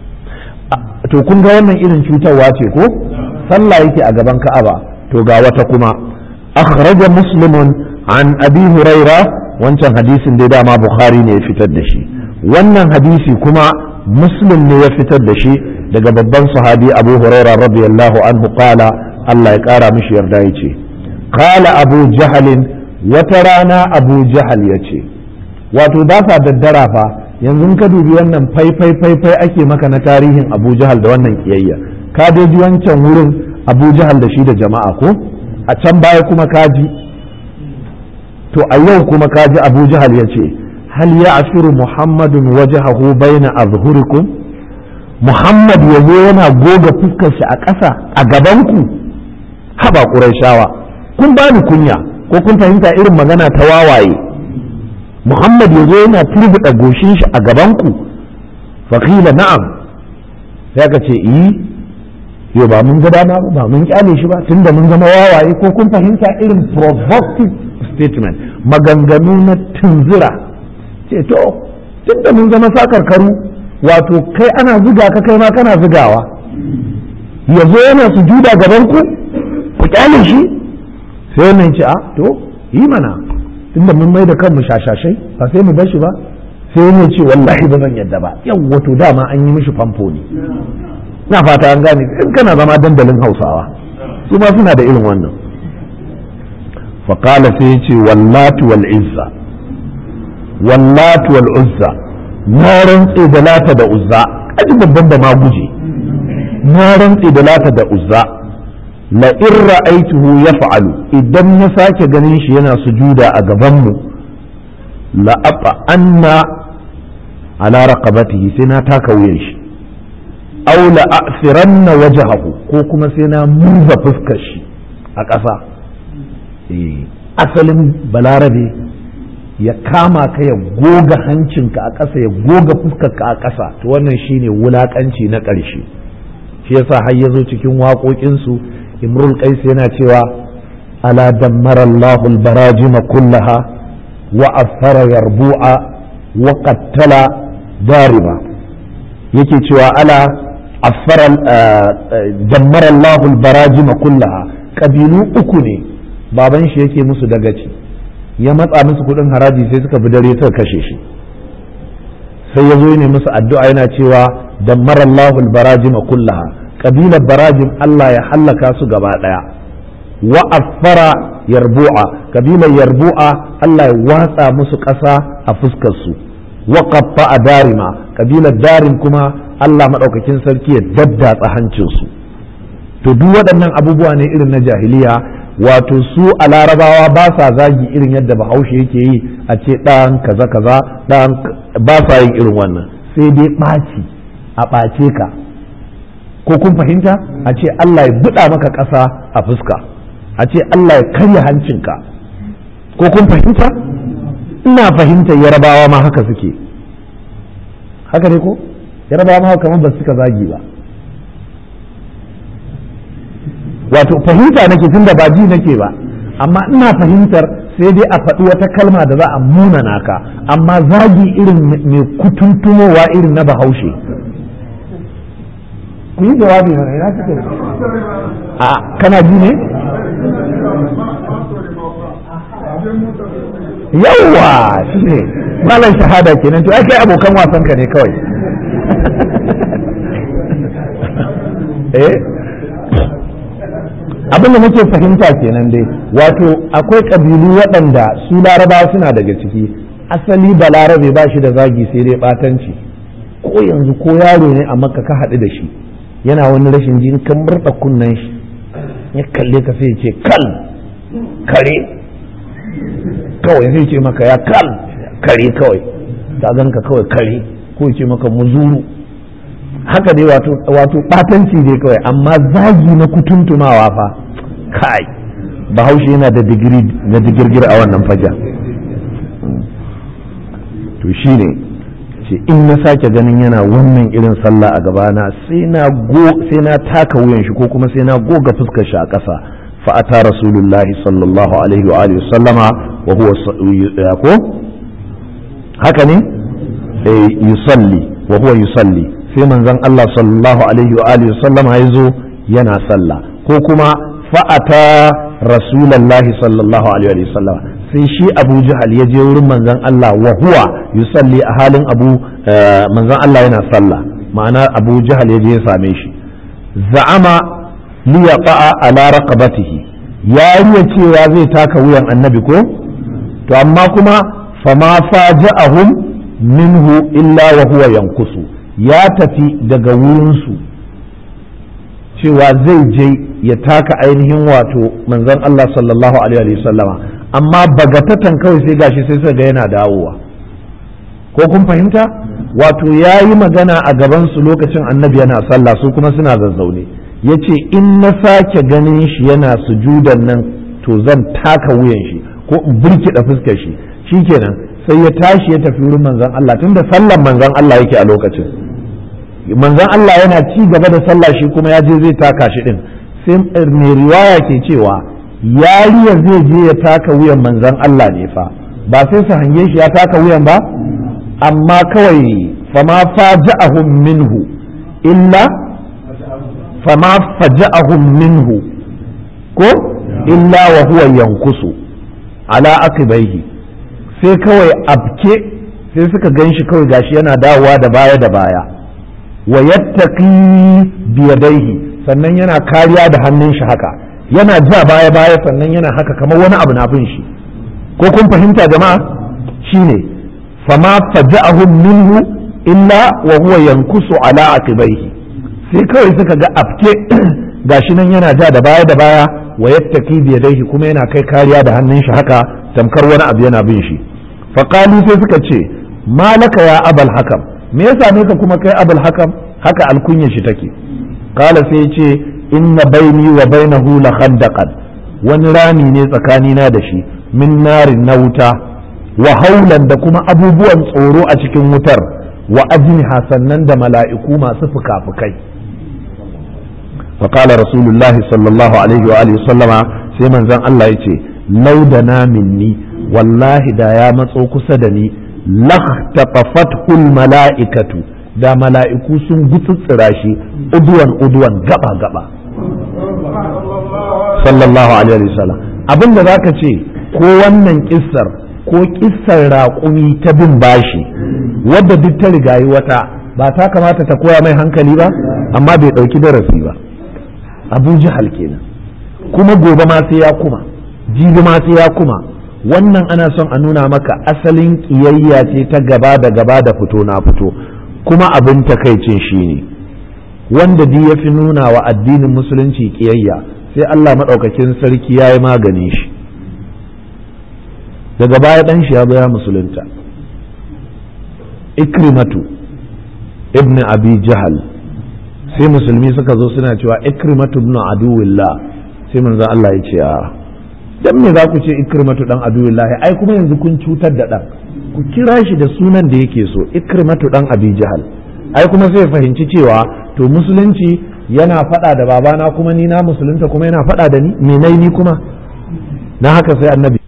to kun ga wannan irin cutarwa ce ko? sallah yake a gaban Ka'aba. to ga wata kuma akhraja muslimun an abi huraira, wancan hadisin dai dama Bukhari ne ya fitar da shi, wannan hadisi kuma muslim ne ya fitar da shi daga babban sahabi abu huraira radiyallahu anhu qala, Allah ya kara mishi yarda yace qala abu jahalin, wata rana abu jahal yace, wato ba sa daddara fa yanzu ka dubi wannan fai fai fai fai ake maka na tarihin abu jahal da wannan kiyayya, ka dai ji wancan wurin abu jahal da shi da jama'a ko, a can baya kuma kaji, to a yau kuma kaji abu jahal yace hal ya'suru muhammadun wajhahu baina azhurikum, muhammad yazo yana goga fuskar shi a ƙasa a gabanku? haba quraishawa, kun bani kunya ko kun fahimta irin magana ta wawaye? muhammad yazo yana turbuɗa goshin shi a gabanku? faqila na'am, sai ka ce yi yo ba mun ga dama ba mun kyale shi ba tunda mun zama wawaye, ko kun fahimta irin provocative statement, maganganu na tunzura. ce to tunda mun zama sakarkaru, wato kai ana zuga ka kai ma kana zugawa, yazo yana sujuda gaban ku ku kyale shi? sai wannan ce a to yi mana tunda mun mai da kanmu shashashai ba sai mu bar shi ba? sai ne ce wallahi ba zan yadda ba. yawwa to dama an yi mishi famfo ne. na fata an gane, in kana zama dandalin Hausawa su ma suna da irin wannan. faqala sai ya ce wallatu wal izza, wallatu wal uzza, na rantse da lata da uzza, aji babban da ma guje, na rantse da lata da uzza, la in ra'aituhu yaf'alu, idan na sake ganin shi yana sujuda a gaban mu, la afa anna ala raqabatihi, sai na taka wuyan shi, aw la a'firanna wajhahu, ko kuma sai na murza fuskar shi a ƙasa. eh asalin balarabe ya kama ka ya goga hancinka a ƙasa ya goga fuskarka a ƙasa, to wannan shine wulakanci na ƙarshe. shi yasa har yazo cikin waƙoƙinsu imrul qais yana cewa ala dammara Allahu al-barajima kullaha wa afara yarbu'a wa qattala dariba, yake cewa ala afara dammara Allahu al-barajima kullaha, kabilu uku ne baban shi yake musu dagaci, ya matsa musu kudin haraji sai suka bi dare suka kashe shi, sai ya zo ne musu addu'a yana cewa dammara Allahu al-barajima kullaha, kabilar barajim Allah ya hallaka su gaba daya, wa afara yarbu'a, kabilar yarbu'a Allah ya watsa musu ƙasa a fuskar su, wa qatta darima, kabilar darim kuma Allah madaukakin sarki ya daddatsa hancin su. to duk waɗannan abubuwa ne irin na jahiliya, wato su a larabawa ba sa zagi irin yadda bahaushe yake yi a ce ɗan kaza kaza ɗan, ba sa yin irin wannan, sai dai ɓaci a ɓace ka, ko kun fahimta? a ce Allah ya buɗa maka ƙasa a fuska, a ce Allah ya karya hancinka, ko kun fahimta? ina fahimtar yarabawa ma haka suke, haka ne ko? yarabawa ma kamar ba suka zagi ba, wato fahimta nake tunda ba ji nake ba, amma ina fahimtar sai dai a faɗi wata kalma da za a munana ka, amma zagi irin mai kutuntumowa irin na bahaushe. ku yi jawabi na ina kake a kana ji ne? yawwa shi ne malam shahada kenan, to ai kai abokan wasan ka ne kawai. eh abin da muke fahimta kenan dai, wato akwai ƙabilu waɗanda su larabawa suna daga ciki, asali ba larabe ba shi da zagi sai dai ɓatanci. ko yanzu ko yaro ne a makka ka haɗu da shi yana wani rashin jin kan murɗa kunnen shi ya kalle ka sai ya ce kal kare, kawai zai ce maka ya kal kare kawai ta ganka kawai kare ko ce maka muzuru haka dai wato wato batanci dai kawai amma zagi na kutuntumawa fa kai bahaushe yana da digiri na digirgir a wannan faja to shine ce in na sake ganin yana wannan irin sallah a gabana sai na go sai na taka wuyan shi ko kuma sai na goga fuskar shi a ƙasa fa ata rasulullahi sallallahu alaihi wa alihi sallama wa huwa ko haka ne eh yusalli wa huwa yusalli sai manzon Allah sallallahu alaihi wa alihi sallama yazo yana sallah ko kuma fa ata rasulullahi sallallahu alaihi wa sallama sai shi abu jahal ya je wurin manzon Allah wa huwa yusalli a halin abu manzon Allah yana sallah ma'ana abu jahal ya je ya same shi za'ama li yaqa ala raqabatihi ya riya cewa zai taka wuyan annabi ko to amma kuma fama faja'ahum minhu illa wa huwa yankusu ya tafi daga wurin su cewa zai je ya taka ainihin wato manzon Allah sallallahu alaihi wa sallama amma bagatatan kawai sai gashi sai suka ga yana dawowa ko kun fahimta wato ya yi magana a gaban su lokacin annabi yana sallah su kuma suna zazzaune ya ce in na sake ganin shi yana sujudan nan to zan taka wuyan shi ko in burkiɗa fuskar shi shikenan sai ya tashi ya tafi wurin manzon Allah tunda sallan manzon Allah yake a lokacin manzon Allah yana ci gaba da sallah shi kuma ya je zai taka shi din sai mai riwaya ke cewa yariya zai je ya taka wuyan manzon Allah ne fa ba sai su hange shi ya taka wuyan ba amma kawai fama faja'ahum minhu illa fama faja'ahum minhu ko illa wa huwa yankusu ala aqibaihi sai kawai abke sai suka ganshi kawai gashi yana dawowa da baya da baya wa yattaqi biyadaihi sannan yana kariya da hannun shi haka yana ja baya baya sannan yana haka kamar wani abu na bin shi ko kun fahimta jama'a shine fama faja'ahum minhu illa wa huwa yankusu ala aqibaihi sai kawai suka ga afke gashi nan yana ja da baya da baya wa yattaki bi yadayhi kuma yana kai kariya da hannun shi haka tamkar wani abu yana bin shi faqalu sai suka ce malaka ya abal hakam me yasa ne ka kuma kai abal hakam haka alkunya shi take kala sai ya ce inna baini wa bainahu la khandaqan wani rami ne tsakanina da shi min narin na wuta wa haulan da kuma abubuwan tsoro a cikin wutar wa ajniha sannan da mala'iku masu fuka-fukai فقال رسول الله صلى الله عليه وآله وسلم sai manzon Allah ya ce laudana minni wallahi da ya matso kusa da ni lahtaqafatul mala'ikatu da mala'iku sun gutsutsura shi uduwan uduwan gaba gaba sallallahu alaihi wasallam abinda zaka ce ko wannan kissar ko kissar raƙumi ta bin bashi wadda duk ta rigayi wata ba ta kamata ta koya mai hankali ba amma bai ɗauki darasi ba abu jihal kenan kuma gobe ma sai ya kuma jibi ma sai ya kuma wannan ana son a nuna maka asalin kiyayya ce ta gaba da gaba da fito na fito kuma abin takaicin shine wanda di ya fi nuna wa addinin musulunci kiyayya sai Allah maɗaukakin sarki ya yi maganin shi daga baya ɗan shi ya baya musulunta ikrimatu ibn abi jahal sai musulmi suka zo suna cewa ikrimatu ibn aduwillah sai manzon Allah ya ce a dan me za ku ce ikrimatu dan aduwillah ai kuma yanzu kun cutar da dan ku kira shi da sunan da yake so ikrimatu dan abi jahal ai kuma sai fahimci cewa to musulunci yana fada da babana kuma ni na musulunta kuma yana fada da ni me nayi ni kuma na haka sai annabi